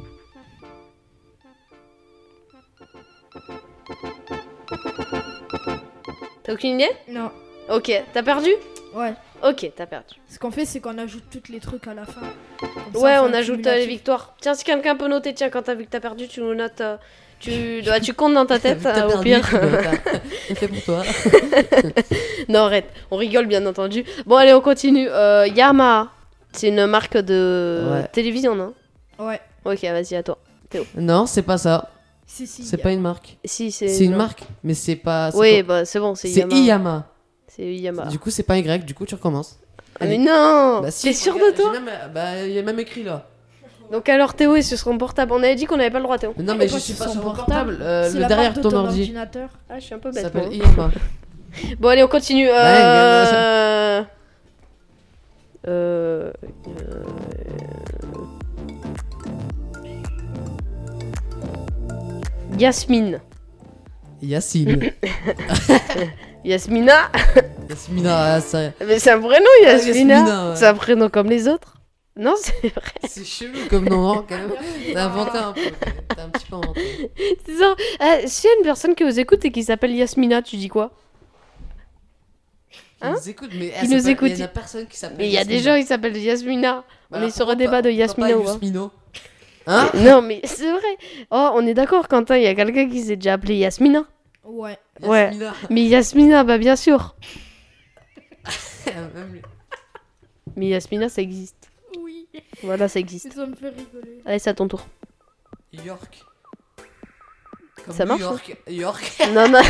T'as aucune idée? Non. Ok, t'as perdu? Ouais. Ok, t'as perdu. Ce qu'on fait, c'est qu'on ajoute tous les trucs à la fin. Comme ça, Ouais, fait on un ajoute euh, les cumulatif. victoires. Tiens, si quelqu'un peut noter, tiens, quand t'as vu que t'as perdu, tu nous notes. euh, tu... bah, tu comptes dans ta tête, T'as euh, au perdu, pire. tu dois- t'as- C'est pour toi. Non, arrête, on rigole bien entendu. Bon, allez, on continue. Euh, Yamaha, c'est une marque de Ouais. télévision, non? Ouais. Ok, vas-y, à toi. Non, c'est pas ça. Si, si. C'est y a- pas une marque. Si, c'est. C'est une non. marque, mais c'est pas. c'est Oui, quoi bah c'est bon, c'est C'est Yamaha. Iyama. C'est Yamaha. Du coup, c'est pas Y, du coup, tu recommences. Ah, mais Allez. non! Bah, si, T'es sûr de regarde, toi? j'ai même- Bah, il y a même écrit là. Donc, alors, Théo est sur son portable. On avait dit qu'on avait pas le droit, Théo. Mais non, mais je Pourquoi suis c'est pas son sur mon portable portable. euh, C'est le la derrière marque de ton ton ordi. ordinateur. Ah, je suis un peu Ça bête. moi. s'appelle Iyama. Bon, allez, on continue. Euh... euh... euh, Yasmine. Yacine. Yasmina. Yasmina, ah, ça. Mais c'est un prénom, Yasmina. Yasmina, ouais. C'est un prénom comme les autres. Non, c'est vrai. C'est chelou comme nom, hein, quand même. T'as inventé un peu. T'as un petit peu inventé. C'est ça. Euh, S'il y a une personne qui vous écoute et qui s'appelle Yasmina, tu dis quoi? Qui Hein nous écoute, mais Qui ah, c'est nous pas- écoute. Il y en a personne qui s'appelle Mais il y a des Yasmina. gens qui s'appellent Yasmina. Bah, on est sur pourquoi un débat pas- de pourquoi Yasmina pas ou pas? Yasmino. Hein? Non, mais c'est vrai. Oh, on est d'accord, Quentin, il y a quelqu'un qui s'est déjà appelé Yasmina. Ouais. Ouais. Yasmina. Mais Yasmina, bah bien sûr. Même lui. Mais Yasmina, ça existe. Oui. Voilà, ça existe. Ça me fait rigoler. Allez, c'est à ton tour. York. Comme Ça New marche, York. York. Non, non.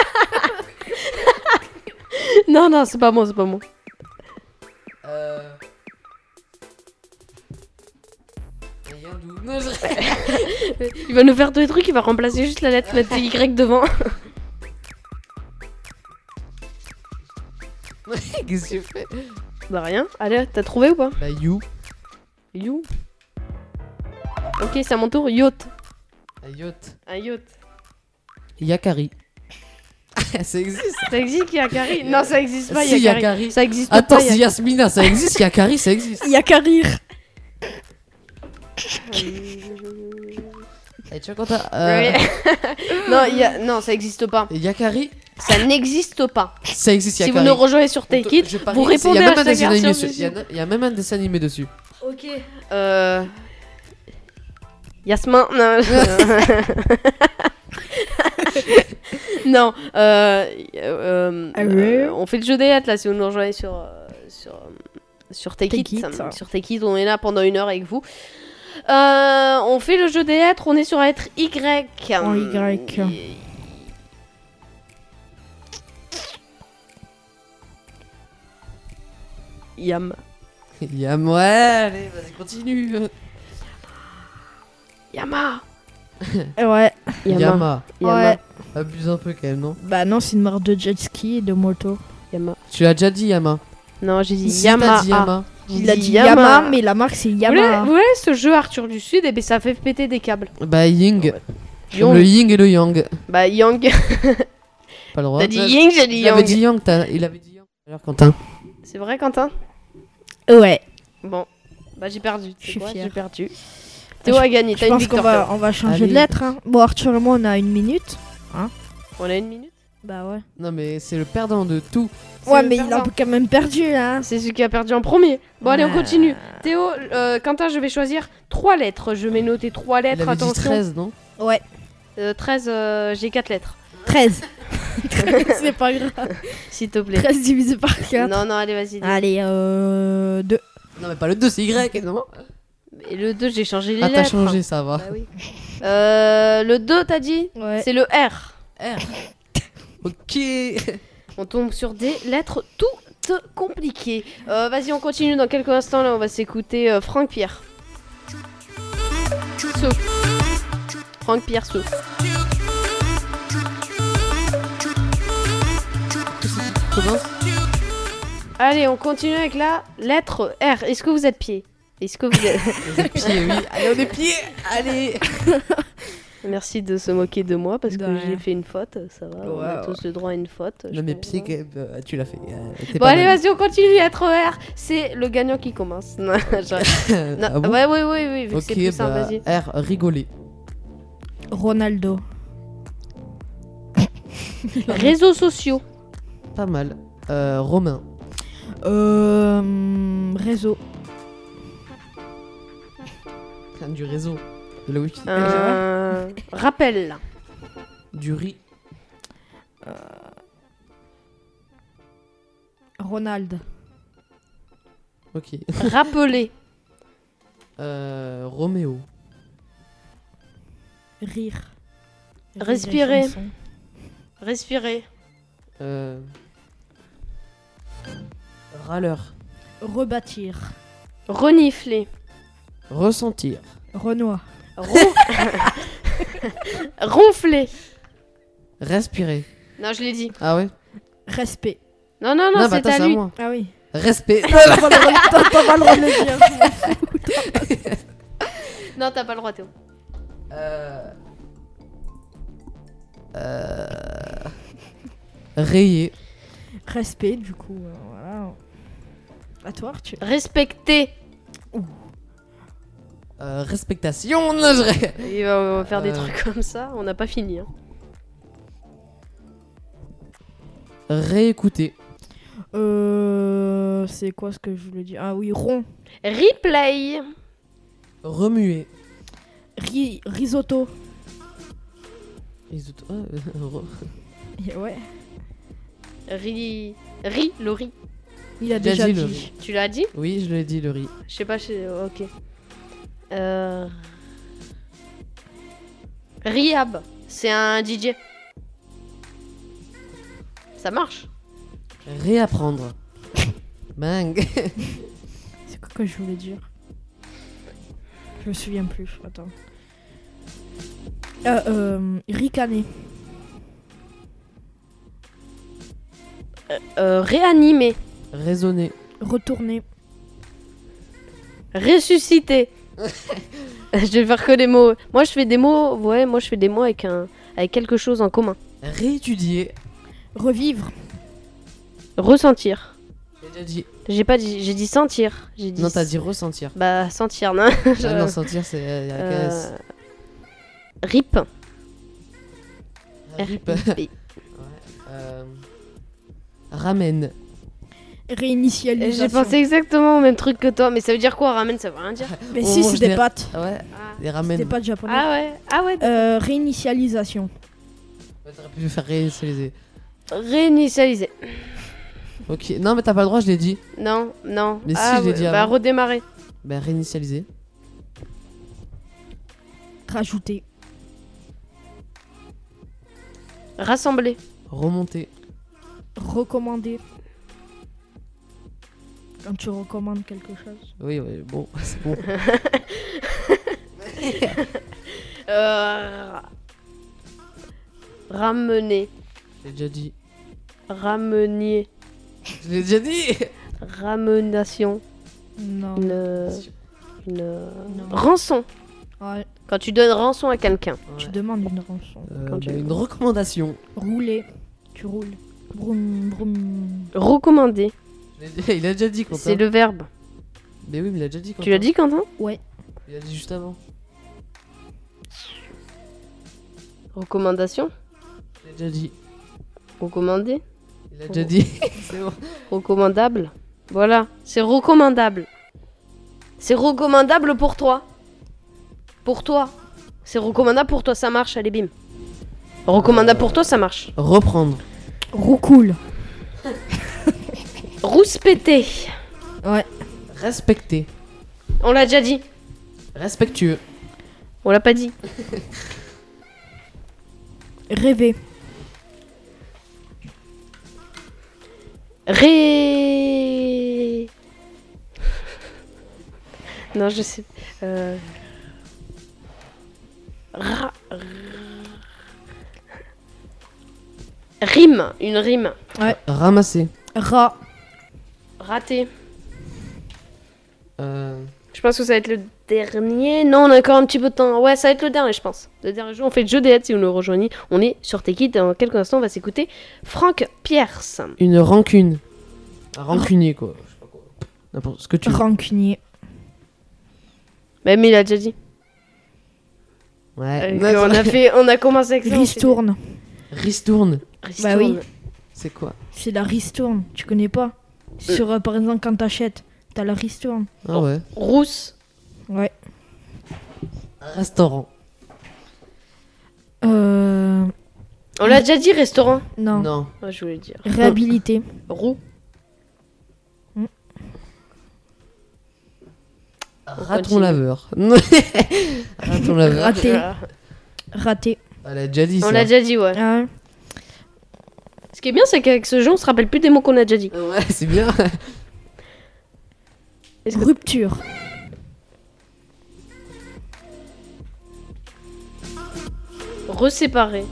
non, non, c'est pas bon, c'est pas bon. Euh. Rien d'où. Non, je- Il va nous faire tous les trucs, il va remplacer juste la lettre, mettre Y devant. Qu'est-ce que tu fais? Bah rien. Allez, t'as trouvé ou pas? Bah, you. You. Ok, c'est à mon tour. Yacht. Un yacht. Un yacht. Yakari. Ça existe. Ça existe, Yakari? Non, ça existe pas, Si, Yakari. Yakari. Ça existe Attends, pas. c'est Yasmina, ça existe. Yakari, ça existe. Yakarir. Et tu vois quand t'as. Euh... non, y a... non, ça existe pas. Yakari, Ça n'existe pas. ça existe. Si Yakari. vous nous rejoignez sur On te- Take It, je parie vous que c'est- répondez Il y a même à un dessin hashtag animé Arthur dessus. Il y, Dessus. en a- il y a même un dessin animé dessus. Ok. Euh... Yasmin. Non. Non, euh, euh, Ah euh, ouais. on fait le jeu des lettres là si vous nous rejoignez sur, euh, sur, euh, sur Take It. Take It, ça- ça. Sur Take It, on est là pendant une heure avec vous. Euh, on fait le jeu des lettres, on est sur la lettre Y. En Y. Yam. Yam, ouais, allez, vas-y, continue. Yama. Ouais. Yama. Yama. Yama. Ouais. Abuse un peu quand même, non? Bah non, c'est une marque de jet ski et de moto. Yama. Tu l'as déjà dit, Yama. Non, j'ai dit Si, t'as Yama. dit Yama. Il a dit Yama, mais la marque c'est Vous voulez, Yamaha. vous voulez ce jeu Arthur du Sud, et ben ça fait péter des câbles. Bah, Ying. Comme Yang. le Ying et le Yang. Bah Yang. Pas le droit. T'as dit Ying, j'ai dit Il avait Yang. dit Yang, t'as- il avait dit Yang. Alors, Quentin. C'est vrai, Quentin? Ouais. Bon, bah j'ai perdu. Je C'est suis quoi, fière. j'ai perdu. Théo a gagné, Je t'as une pense qu'on victoire. va, on va changer Allez. de lettre. Hein. Bon, Arthur et moi, on a une minute. On a une minute. Bah ouais. Non, mais c'est le perdant de tout. C'est Ouais, le mais il a perdant. quand même perdu là. C'est celui qui a perdu en premier. Bon, allez, on Ouais. continue. Théo, euh, Quentin, je vais choisir trois lettres. Je vais noter trois Il lettres. avait dit Attention. treize, non? Ouais. Euh, treize, euh, j'ai quatre lettres. treize. C'est pas grave. S'il te plaît. treize divisé par quatre. Non, non, allez, vas-y. dis. Allez, euh. deux. Non, mais pas le deux, c'est Y, non? Et le deux, j'ai changé les Ah, t'as lettres. changé, ça va. Bah oui. Euh, le deux, t'as dit? Ouais. C'est le R. R. Ok. On tombe sur des lettres toutes compliquées. Euh, Vas-y, on continue dans quelques instants. Là, on va s'écouter euh, Franck Pierre. So. Franck Pierre So. Allez, on continue avec la lettre R. Est-ce que vous êtes pieds? Est-ce que vous êtes... Des pieds, oui. Allez, on est pieds. Allez. Merci de se moquer de moi parce De que rien. j'ai fait une faute. Ça va, on a Ouais, tous le droit à une faute. je Non, mais pense. pieds, quand même, euh, tu l'as fait. euh, t'es Bon, pas allez, mal. vas-y, on continue. Lettre R. C'est le gagnant qui commence. Non, je- non, Ah bon? ouais, ouais, ouais, ouais, vu que Ok, c'est plus simple, bah, vas-y. R, rigoler. Ronaldo. Réseaux sociaux. Pas mal. Euh, Romain. Euh. Réseau. Du réseau. De la wifi. Euh, rappel. Du riz. Ronald. Ok. Rappeler. Euh, Roméo. Rire. Rire et Respirer. chanson. Respirer. Euh... Râleur. Rebâtir. Renifler. Ressentir. Renoir. Ron- Ronfler. Respirer. Non, je l'ai dit. Ah ouais? Respect. Non, non, non, bah, c'est attends, à c'est à lui. moi. Ah oui. Respect. T'as pas le droit de- t'as- t'as pas le droit de le dire. Non, t'as pas le droit, Théo. Euh... Euh... Rayer. Respect, du coup. euh, voilà. À toi, Arthur. Respecter. Euh, respectation. Non, je ré- Il va, on va faire des Euh. trucs comme ça. On n'a pas fini. Hein. Réécouter. Euh. C'est quoi ce que je voulais dire? Ah oui, rond. Replay. Remuer. Ri- risotto. Risotto. Ah, euh, re- Yeah, ouais. Ri. Ri, le riz. Il a J'ai déjà dit dit. le riz. Tu l'as dit? Oui, je l'ai dit, le riz. Je sais pas, je sais... ok. Euh... Riab, c'est un D J. Ça marche. Réapprendre. Bang. C'est quoi que je voulais dire? Je me souviens plus. Attends. Euh, euh, ricaner. Euh, euh, réanimer. Raisonner. Retourner. Ressusciter. Je vais faire que des mots. Moi, je fais des mots. Ouais, moi, je fais des mots avec un, avec quelque chose en commun. Réétudier. Revivre. Ressentir. J'ai déjà dit. J'ai pas dit. J'ai dit sentir. J'ai dit. Non, t'as dit ressentir. Bah sentir, non. Je- Ah non, sentir, c'est. euh, y a qu'à s- Euh, Rip. Rip. R I P. Ouais. Euh... Ramène. Réinitialisation. J'ai pensé exactement au même truc que toi, mais ça veut dire quoi, ramen? Ça veut rien dire. Mais On si, mange c'est des des- pâtes. Ouais. Ah, Des ramènes. C'est des pâtes japonaises. ah ouais. Ah ouais. Euh, réinitialisation. Ouais, T'aurais pu faire réinitialiser. Réinitialiser. Ok, non, mais t'as pas le droit, je l'ai dit. Non, non. Mais si, ah, je l'ai ouais, dit Bah, avant. redémarrer. Bah, réinitialiser. Rajouter. Rassembler. Remonter. Recommander. Quand tu recommandes quelque chose. Oui, oui, bon, c'est bon. euh... Ramener. J'ai déjà dit. Ramenier. Je l'ai déjà dit. Ramenation. Non. Une... Une... Non. Rançon. Ouais. Quand tu donnes rançon à quelqu'un. Tu demandes une rançon. Euh, Quand tu bah, veux. une recommandation. Rouler. Tu roules. Broum, broum. Recommander. Je l'ai dit- Il a déjà dit, Quentin. C'est le verbe. Mais oui, mais il a déjà dit, Quentin. Tu l'as dit, Quentin? Ouais. Il a dit juste avant. Recommandation. Il a déjà dit. Recommander. Il a déjà dit. C'est bon. Recommandable. Voilà, c'est recommandable. C'est recommandable pour toi. Pour toi. C'est recommandable pour toi, ça marche, allez bim. Recommandable pour toi, ça marche. Reprendre. Roucoule. Rouspéter. Ouais. Respecter. On l'a déjà dit. Respectueux. On l'a pas dit. Rêver. Ré... Non, je sais. Euh... Ra... Rime. Une rime. Ouais. Ramasser. Rat. Raté. Euh... Je pense que ça va être le dernier. Non, on a encore un petit peu de temps. Ouais, ça va être le dernier, je pense. Le dernier jeu, on fait le jeu des hêtres si vous nous rejoignez. On est sur Take It. Dans quelques instants, on va s'écouter Franck Pierce. Une rancune. Un rancunier, quoi. Je sais pas quoi. N'importe ce que tu veux. Rancunier. Bah, mais il a déjà dit. Ouais. Euh, on, a fait, on a commencé avec ça. on fait- Ristourne. Ristourne. Ristourne. Bah oui. C'est quoi? C'est la ristourne. Tu connais pas? Sur, euh, par exemple, quand t'achètes, t'as la ristourne. Ah ouais. Rousse. Ouais. Restaurant. Euh... On l'a déjà dit, restaurant. Non. Non. Ouais, je voulais dire. Réhabilité. Roux. Raton continue. laveur. Raton laveur. Raté. Ah. Raté. Elle a déjà dit ça. On l'a déjà dit, ouais. Ah ouais. Ce qui est bien, c'est qu'avec ce jeu, on se rappelle plus des mots qu'on a déjà dit. Ouais, c'est bien. Est-ce que- Rupture. Reséparer.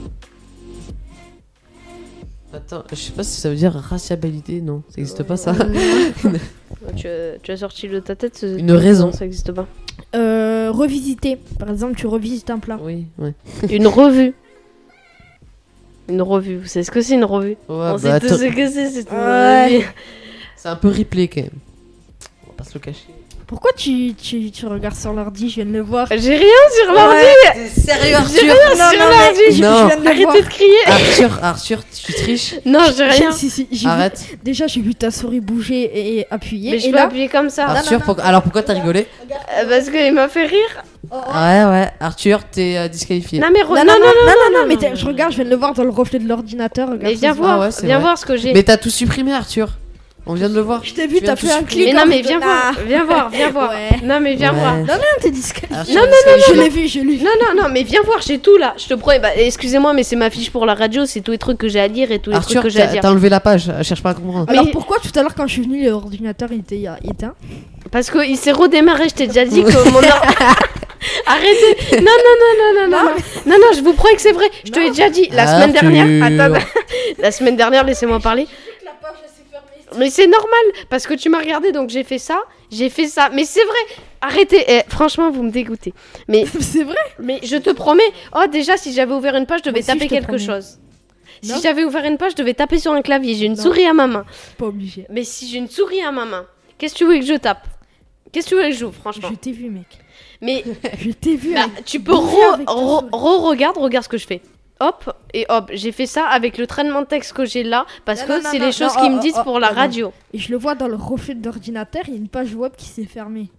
Attends, je sais pas si ça veut dire raciabilité, non, ça existe pas ça. Ouais, tu, as, tu as sorti de ta tête. ce- Une raison. Non, ça existe pas. Euh, revisiter. Par exemple, tu revisites un plat. Oui, ouais. Une revue. Une revue. Vous savez ce que c'est une revue? Ouais, On bah, sait tous attends. ce que c'est. C'est une Ouais. revue. C'est un peu replay quand même. On va pas se le cacher. Pourquoi tu, tu, tu regardes sur l'ordi? Je viens de le voir. J'ai rien sur l'ordi. T'es sérieux, J'ai Arthur? rien Non, sur non, l'ordi. mais je- Non. je viens de le voir. Arrêtez de crier. Arthur, Arthur, tu triches. Non, j'ai rien. Si, si, j'ai vu- Arrête. Déjà, j'ai vu ta souris bouger et appuyer. Mais je et peux là, appuyer comme ça. Arthur, pour- alors pourquoi t'as rigolé? Euh, Parce qu'il m'a fait rire. Ouais, ouais, Arthur, t'es euh, disqualifié. Non, mais re- non, non, non, non, non, non, mais t'es- je regarde, je viens de le voir dans le reflet de l'ordinateur. regarde, Mais ça viens se voir, Ah ouais, c'est viens vrai. voir ce que j'ai. Mais t'as tout supprimé, Arthur. On vient de le voir. Je t'ai vu, Tu viens t'as de tout fait un supprimer. clic. Mais non, en mais mode, viens voir, ah. viens voir, viens voir. Ouais. Non, mais viens Ouais. voir. Non, non, t'es disqualifié. Arthur, Non, non, disqualifié. Je l'ai vu, je l'ai vu. Non, non, non, mais viens voir, j'ai tout là. Je te promets. Bah, excusez-moi, mais c'est ma fiche pour la radio. C'est tous les trucs que j'ai à lire et tous les Arthur, trucs que j'ai à t'as dire. t'as enlevé la page. euh, Cherche pas à comprendre. Mais- Alors pourquoi tout à l'heure quand je suis venu l'ordinateur il était euh, éteint? Parce qu'il s'est redémarré. Je t'ai déjà dit que mon. or- Arrêtez. Non, non, non, non, non, non, non. Non, non, je vous promets que c'est vrai. Je te l'ai déjà dit la semaine Arthur. dernière. Attends, la semaine dernière, laissez-moi parler. Mais c'est normal, parce que tu m'as regardé, donc j'ai fait ça, j'ai fait ça. Mais c'est vrai, arrêtez, eh, franchement, vous me dégoûtez. Mais, C'est vrai. mais je te promets, oh déjà, si j'avais ouvert une page, je devais Moi aussi, taper je te quelque promets. chose. Non. Si j'avais ouvert une page, je devais taper sur un clavier, j'ai une Non. souris à ma main. Pas obligé. Mais si j'ai une souris à ma main, qu'est-ce que tu veux que je tape? Qu'est-ce que tu veux que je joue, franchement? Je t'ai vu, mec. Mais Je t'ai vu. bah, avec- tu peux bouger re, avec ta re- souris. re-regarde, regarde ce que je fais. Hop, et hop, j'ai fait ça avec le traitement de texte que j'ai là, parce Non, que non, non, c'est non, les choses non, qu'ils oh, me disent oh, pour la oh, non. radio. Et je le vois dans le reflet d'ordinateur, il y a une page web qui s'est fermée.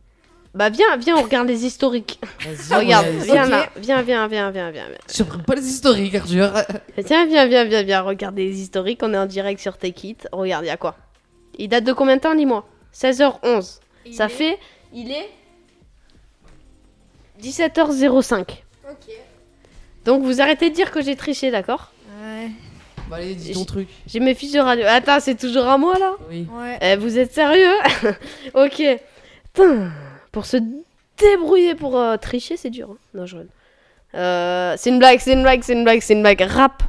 Bah viens, viens, on regarde les historiques. Vas-y, Regarde, regarde. viens Ok. là, viens, viens, viens, viens, viens. Je prends pas les historiques, Arthur. Viens, viens, viens, viens, viens, regardez les historiques, on est en direct sur Take It. Regarde, il y a quoi? Il date de combien de temps, dis-moi? seize heures onze. Ça fait, il est dix-sept heures zéro cinq. Ok. Donc vous arrêtez de dire que j'ai triché, d'accord? Ouais. Bah, allez, dis ton truc. J'ai mes fiches de radio. Attends, c'est toujours à moi là? Oui. Ouais. Eh, vous êtes sérieux? Ok. Putain, pour se débrouiller pour euh, tricher, c'est dur. Hein. Non, je rigole. Euh, c'est une blague, c'est une blague, c'est une blague, c'est une blague. Rap.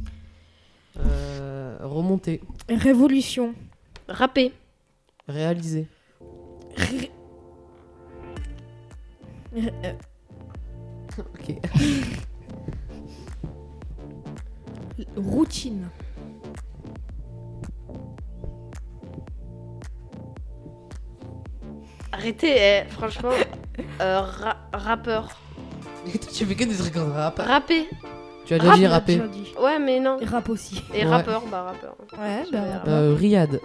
Euh, remonter. Révolution. Rapper. Réaliser. Ré- Ré- euh, Ok. Routine. Arrêtez, eh, franchement. euh, ra- rappeur. Et toi, tu fais que des trucs en rap. Rapper. Tu as déjà Rap, dit On a rapper. déjà dit. Ouais, mais non. Et rap aussi. Et Ouais. rappeur, bah rappeur. Ouais, Je bah, vais rap. Euh, Riyad.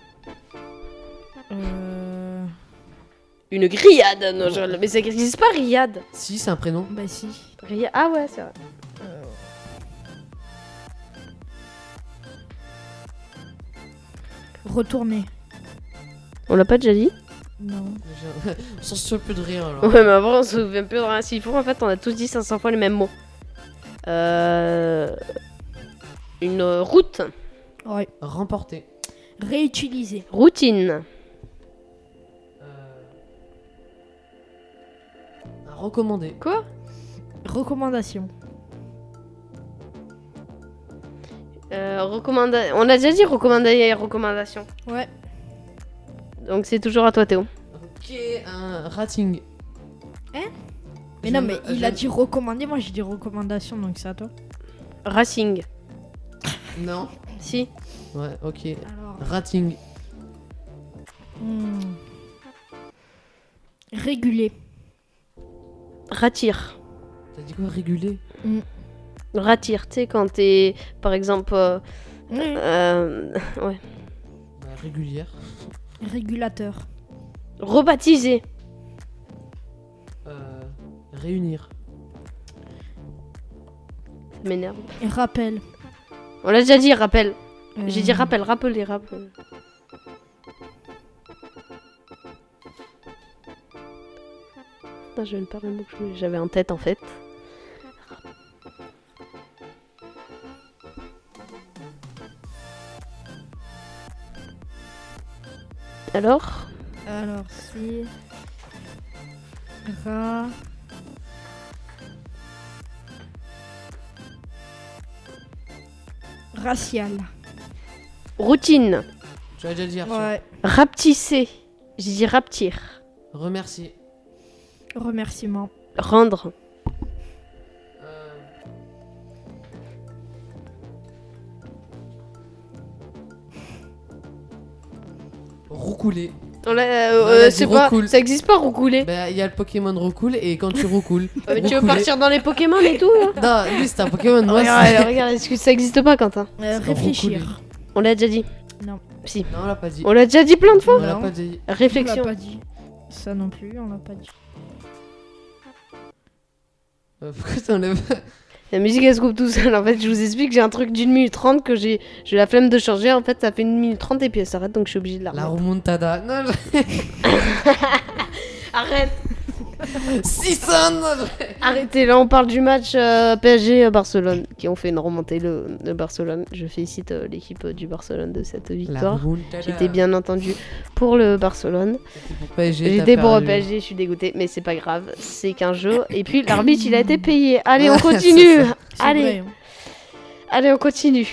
Euh... Une grillade. Non, je... mais ça n'existe pas, Riyad. Si, c'est un prénom. Bah si. Riyad. Ah ouais, c'est vrai. Euh, Retourner. On l'a pas déjà dit? Non. Déjà. On s'en souvient plus de rien alors. Ouais, mais avant, on se souvient plus de rien. S'il faut, en fait, on a tous dit cinq cents fois les mêmes mots. Euh... Une euh, route. Ouais. Remporter. Réutiliser. Routine. Euh... Un recommandé. Quoi? Recommandation. Euh, recommanda... On a déjà dit recommanda... recommandation. Ouais. Donc c'est toujours à toi, Théo. Ok, un rating. Mais Je non, me- mais il je- a dit recommandé, moi j'ai dit recommandation, donc c'est à toi. Racing. Non. Si. Ouais, ok. Alors. Rating. hmm. Réguler. Ratire. T'as dit quoi, réguler? Ratire, tu sais, quand t'es, par exemple... euh, Mmh. euh, ouais. Bah, régulière. Régulateur. Rebaptiser. Euh... Réunir. Ça m'énerve. Et rappel. On l'a déjà dit, rappel. Euh, J'ai dit rappel, rappeler, rappel. Putain, je viens de perdre le mot que je- j'avais en tête, en fait. Alors? Alors, c'est. Ra. Racial. Routine. Tu as déjà dit, Arthur. Ouais. Raptisser. J'ai dit raptir. Remercier. Remerciement. Rendre. Euh... Roucouler. On l'a- euh, Non, euh, il a c'est dit pas, recoule. ça existe pas, roucouler. Bah, il y a le Pokémon Roucoule et quand tu roucoules. Euh, mais tu veux roucouler- partir dans les Pokémon et tout là? Non, lui c'est un Pokémon. Moi, Regarde, c'est- regarde, est-ce que ça existe pas, Quentin? Euh, C'est réfléchir. roucouler. On l'a déjà dit. Non. Si. Non, on l'a pas dit. On l'a déjà dit plein de fois. On l'a Non. pas dit. On l'a Réflexion. pas dit. Ça non plus, on l'a pas dit. Euh, pourquoi t'enlèves? La musique elle se coupe tout seul. En fait, je vous explique, j'ai un truc d'une minute trente que j'ai j'ai la flemme de changer. En fait, ça fait une minute trente et puis elle s'arrête donc je suis obligée de la La remettre. remontada. Non, je... Arrête. six cents. Non, je- Arrêtez, là on parle du match euh, P S G Barcelone qui ont fait une remontée le, de Barcelone. Je félicite euh, l'équipe euh, du Barcelone de cette La victoire. remontada. J'étais bien entendu pour le Barcelone. C'était pour P S G. t'as J'étais pour le perdu. P S G, je suis dégoûtée, mais c'est pas grave, c'est qu'un jeu. Et puis l'arbitre il a été payé. Allez, on Ouais, continue. c'est ça. C'est Allez, vrai, hein. allez, on continue.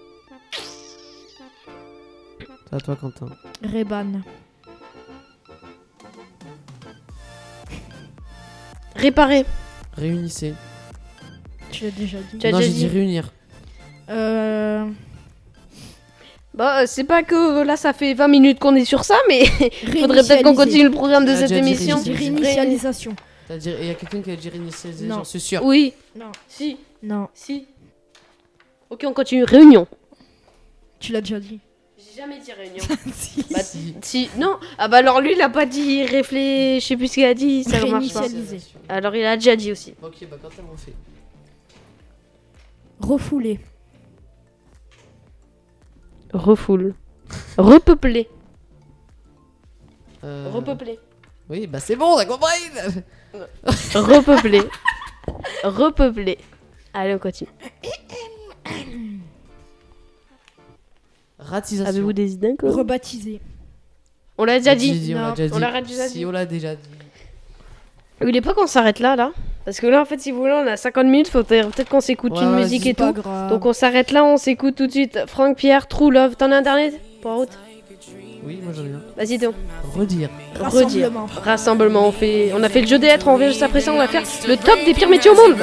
C'est à toi, Quentin. Reban. Réparer. Réunissez. Tu l'as déjà dit. Tu as Non, déjà j'ai dit dit. réunir. Euh. Bah, euh, c'est pas que euh, là ça fait vingt minutes qu'on est sur ça, mais faudrait peut-être qu'on réinitialiser. continue le programme de Ah, cette j'ai dit émission. J'ai dit réinitialisation. T'as dit... Il y a quelqu'un qui a dit réinitialiser, Non. j'en suis sûr. Oui, Non. si, Non. si. Ok, on continue. Réunion. Tu l'as déjà dit. J'ai jamais dit réunion. Si. Bah, si, non. Ah bah alors lui, il a pas dit réfléchis, je sais plus ce qu'il a dit, ça ne marche pas. Réinitialiser. Alors il a déjà dit aussi. Ok, bah quand elle m'en fait. Refouler. Refoule. Repeupler. Euh... Repeupler. Oui, bah c'est bon, on a compris. Repeupler. Repeupler. Allez, on continue. Ratisation. Avez-vous des idées encore? Rebaptiser. On l'a déjà dit. dit, on l'a Non, déjà on dit. l'a déjà Si, dit. on l'a déjà dit. Vous voulez pas qu'on s'arrête là, là? Parce que là, en fait, si vous voulez, on a cinquante minutes. Faut peut-être qu'on s'écoute Ouais, une vas-y, musique et Pas tout. grave. Donc on s'arrête là, on s'écoute tout de suite. Franck Pierre, True Love. T'en as internet pour la route? Oui, moi j'en ai un. Vas-y, donc. Redire. Redire. Rassemblement. Rassemblement. On, fait... on a fait le jeu des lettres, on revient juste après ça. On va faire le top des pires métiers au monde.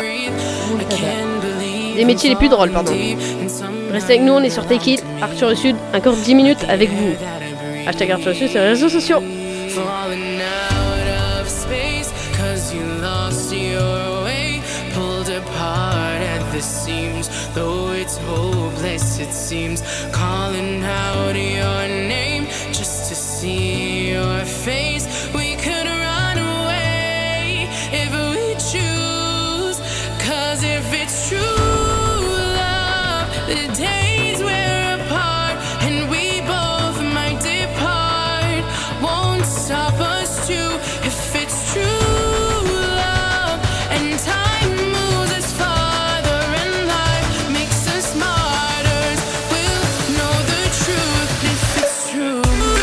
Les métiers les plus drôles, pardon. Restez avec nous, on est sur Take It, Arthur le Sud, encore dix minutes avec vous. Hashtag Arthur le Sud sur les réseaux sociaux. Falling out of space, cause you lost your way, pulled apart at the seams, though it's hopeless it seems, calling out your name, just to see your face, we could run away, if we choose, cause if it's true love, the days we're apart, and we both might depart, won't stop us too if it's true love and time moves us farther and life makes us martyrs we'll know the truth if it's true.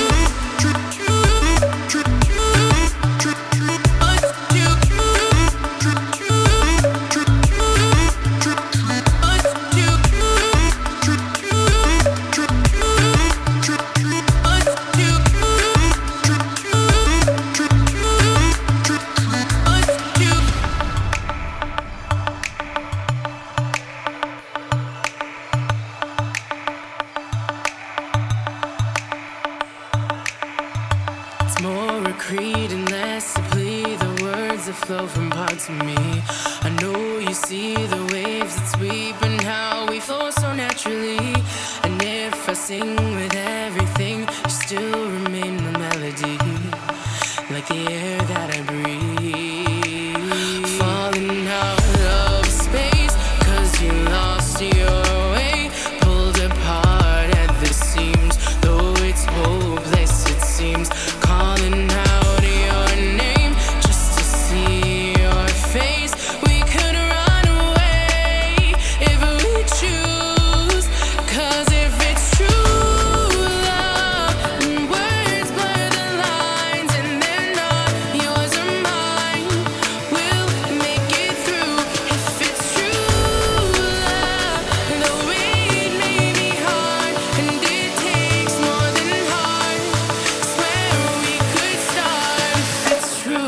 It's more a creed and less a plea. The words that flow from parts of me. I know you see the waves that sweep and how we flow so naturally. And if I sing with everything, you still remain the melody, like the air that I breathe. Falling out of space, cause you lost your way, pulled apart at the seams, though it's hopeless it seems, calling out your name just to see your face, we could run away if we choose, cause if it's true love, and words blur the lines and they're not yours or mine, we'll make it through if it's true love, though it may be hard and it takes more than hard, swear we could start if it's true.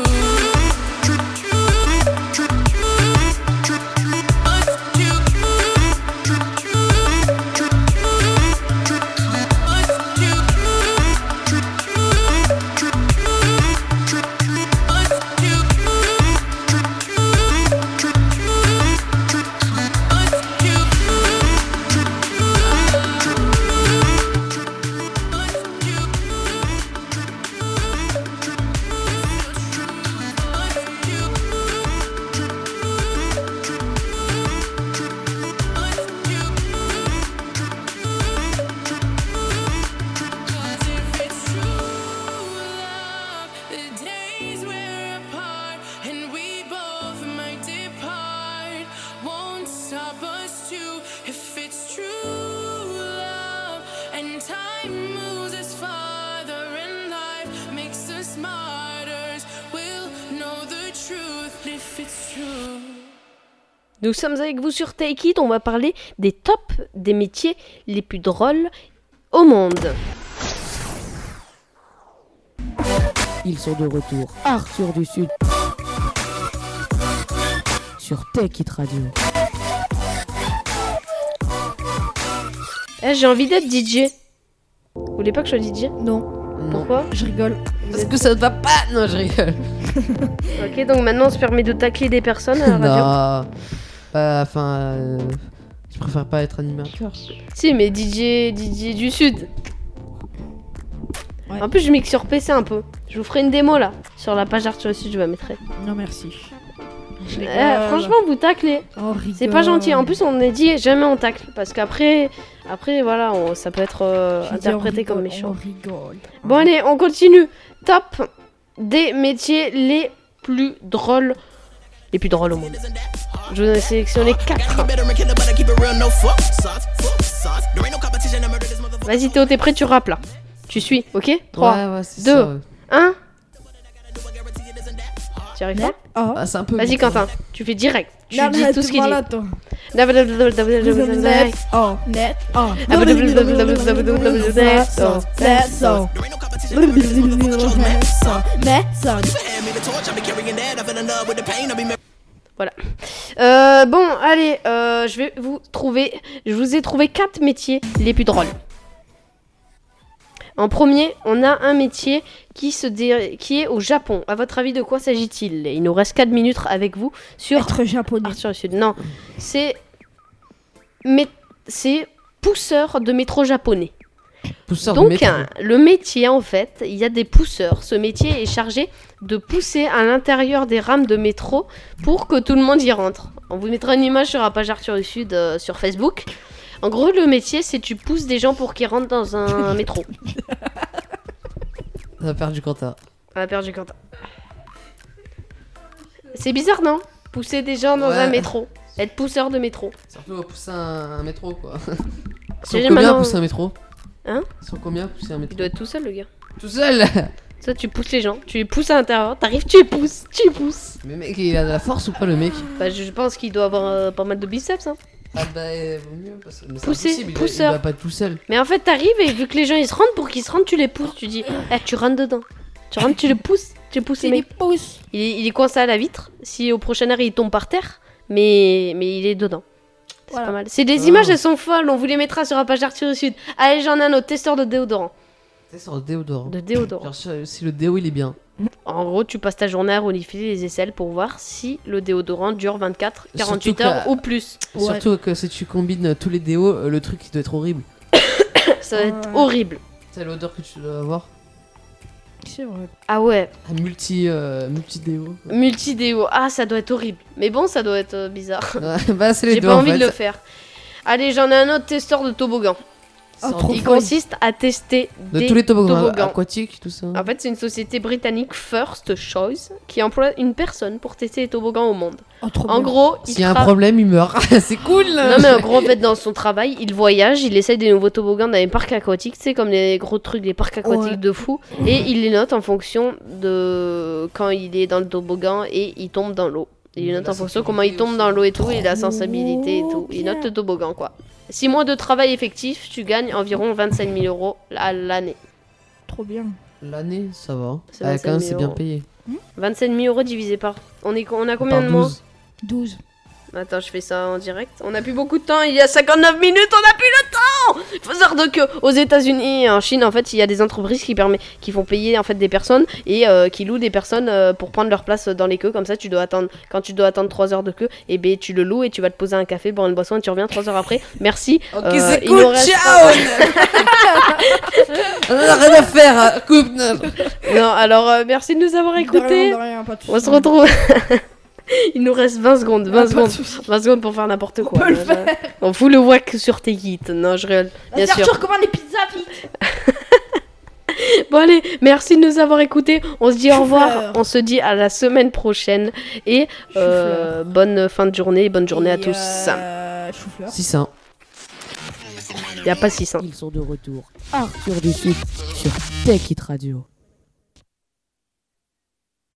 Cause if it's true love, the days we're apart and we both might depart, won't stop us too if it's true love and time moves us farther and life makes us martyrs, we'll know the truth if it's true. Nous sommes avec vous sur Take It, on va parler des tops des métiers les plus drôles au monde. Ils sont de retour. Arthur du Sud. Sur Take It Radio. Eh, j'ai envie d'être D J. Vous voulez pas que je sois D J? Non, Pourquoi? je rigole. Parce que ça ne va pas. Non, je rigole. Ok, donc maintenant on se permet de tacler des personnes à la radio. Non. Bah, enfin. euh, Je préfère pas être animateur. Si, mais D J, D J du Sud. Ouais. En plus, je mixe sur P C un peu. Je vous ferai une démo là. Sur la page Arthur Sud, je la mettrai. Non, merci. Je Euh, rigole. franchement, vous taclez. On C'est pas rigole. gentil. En plus, on est dit jamais on tacle. Parce qu'après, après, voilà, on- ça peut être euh, Je dis, on interprété comme rigole, méchant. On rigole. Bon, allez, on continue. Top des métiers les plus drôles. Les plus drôles au monde. Je vous en ai sélectionné quatre. Vas-y, Théo, t'es prêt, tu rappes là. Tu suis, ok trois, Ouais, ouais, c'est deux, ça, ouais. un. Tu arrives pas Oh. Ah, c'est un peu. Vas-y, vite, Quentin, tu fais direct. Tu Non, dis mais tout ce qu'il voilà, dit. toi. Net, Oh, net, oh. Voilà. Euh, bon, allez, euh, je vais vous trouver. Je vous ai trouvé quatre métiers les plus drôles. En premier, on a un métier qui, se dé... qui est au Japon. À votre avis, de quoi s'agit-il? Il nous reste quatre minutes avec vous sur Être japonais. Arthur Sud. Non, c'est Mé... c'est pousseur de métro japonais. Pousseur de Donc, métro. hein, le métier, en fait, il y a des pousseurs. Ce métier est chargé de pousser à l'intérieur des rames de métro pour que tout le monde y rentre. On vous mettra une image sur la page Arthur Sud euh, sur Facebook. En gros, le métier, c'est tu pousses des gens pour qu'ils rentrent dans un métro. On a perdu Quentin. On a perdu Quentin. C'est bizarre, non? Pousser des gens dans Ouais. un métro. Être pousseur de métro. Surtout pousser un, un métro quoi. Ils J'ai sont combien maintenant- à pousser un métro? Hein? Ils sont combien à pousser un Il métro? doit être tout seul, le gars. Tout seul. Ça, tu pousses les gens. Tu les pousses à l'intérieur. T'arrives, tu les pousses. Tu les pousses. Mais mec, il a de la force ou pas le mec? Bah, je pense qu'il doit avoir euh, pas mal de biceps, hein. Ah bah euh, vaut mieux parce que mais c'est Pousser, impossible, il va- pousseur. Il va pas être tout seul. Mais en fait, t'arrives et vu que les gens ils se rentrent, pour qu'ils se rentrent, tu les pousses. Tu dis, eh, tu rentres dedans. Tu rentres, tu le pousses. Tu le pousses, C'est le des mec. pouces. Il est, il est coincé à la vitre. Si au prochain arrêt il tombe par terre, mais, mais il est dedans. C'est Voilà. pas mal. C'est des Ah. images, elles sont folles. On vous les mettra sur la page Arthur Sud. Allez, j'en ai un autre testeur de déodorant. C'est sur le déodorant. De déodorant. Genre si si le déo il est bien. En gros, tu passes ta journée à renifler les aisselles pour voir si le déodorant dure vingt-quatre, quarante-huit Surtout heures que- ou plus. Ouais. Surtout que si tu combines tous les déos, euh, le truc il doit être horrible. Ça va être Ouais. horrible. C'est l'odeur que tu dois avoir. C'est vrai. Ah ouais, Un multi euh, multi déo. multi-déo. Ah, ça doit être horrible. Mais bon, ça doit être euh, bizarre. Bah c'est les J'ai deux pas en envie fait. de le faire. Allez, j'en ai un autre testeur de toboggan. Oh, trop Il fun. consiste à tester De des tous les toboggans toboggans. aquatiques, tout ça. En fait, c'est une société britannique First Choice qui emploie une personne pour tester les toboggans au monde. Oh, trop En bien. gros, il S'il y a un tra- problème, il meurt. C'est cool. Non mais en gros en fait dans son travail il voyage, il essaye des nouveaux toboggans dans les parcs aquatiques, tu sais comme les gros trucs, les parcs aquatiques Ouais. de fou, et il les note en fonction de quand il est dans le toboggan et il tombe dans l'eau. Il De note la en fonction sécurité comment il tombe aussi. dans l'eau et tout, et la Trop sensibilité et tout. Il bien. note le toboggan quoi. six mois de travail effectif, tu gagnes environ vingt-cinq mille euros à l'année. Trop bien. L'année, ça va. C'est Ah, vingt-cinq quand même, mille c'est bien euros. payé. vingt-cinq mille euros divisé par... On, est... on a combien Par de mois douze. douze. Attends, je fais ça en direct. On n'a plus beaucoup de temps, il y a cinquante-neuf minutes, on n'a plus le temps. Il faut savoir donc que aux États-Unis et en Chine, en fait, il y a des entreprises qui permettent, qui font payer en fait des personnes et euh, qui louent des personnes euh, pour prendre leur place dans les queues. Comme ça, tu dois attendre quand tu dois attendre trois heures de queue, et ben tu le loues et tu vas te poser un café, boire une boisson et tu reviens trois heures après. Merci. Ok, Euh, c'est il cool, nous reste- ciao. On a rien à faire. hein. Coupe. Non, alors euh, merci de nous avoir De écoutés. rien, de rien, pas de On se soucis. retrouve. Il nous reste vingt secondes, vingt Ah, pas de secondes, soucis. vingt secondes pour faire n'importe quoi. peut le Non, je- On fout le whack sur tes kits. Non, je réel. Bien Vas-y, sûr. Arthur, commande des pizzas vite. Bon allez, merci de nous avoir écoutés. On se dit au revoir. Chou-fleur. On se dit à la semaine prochaine. Et euh, bonne fin de journée. Bonne journée à Et, tous. euh, chou-fleur. Si ça. Il n'y a pas six cents. Ils sont de retour. Ah. Arthur du Sud sur Tech It Radio.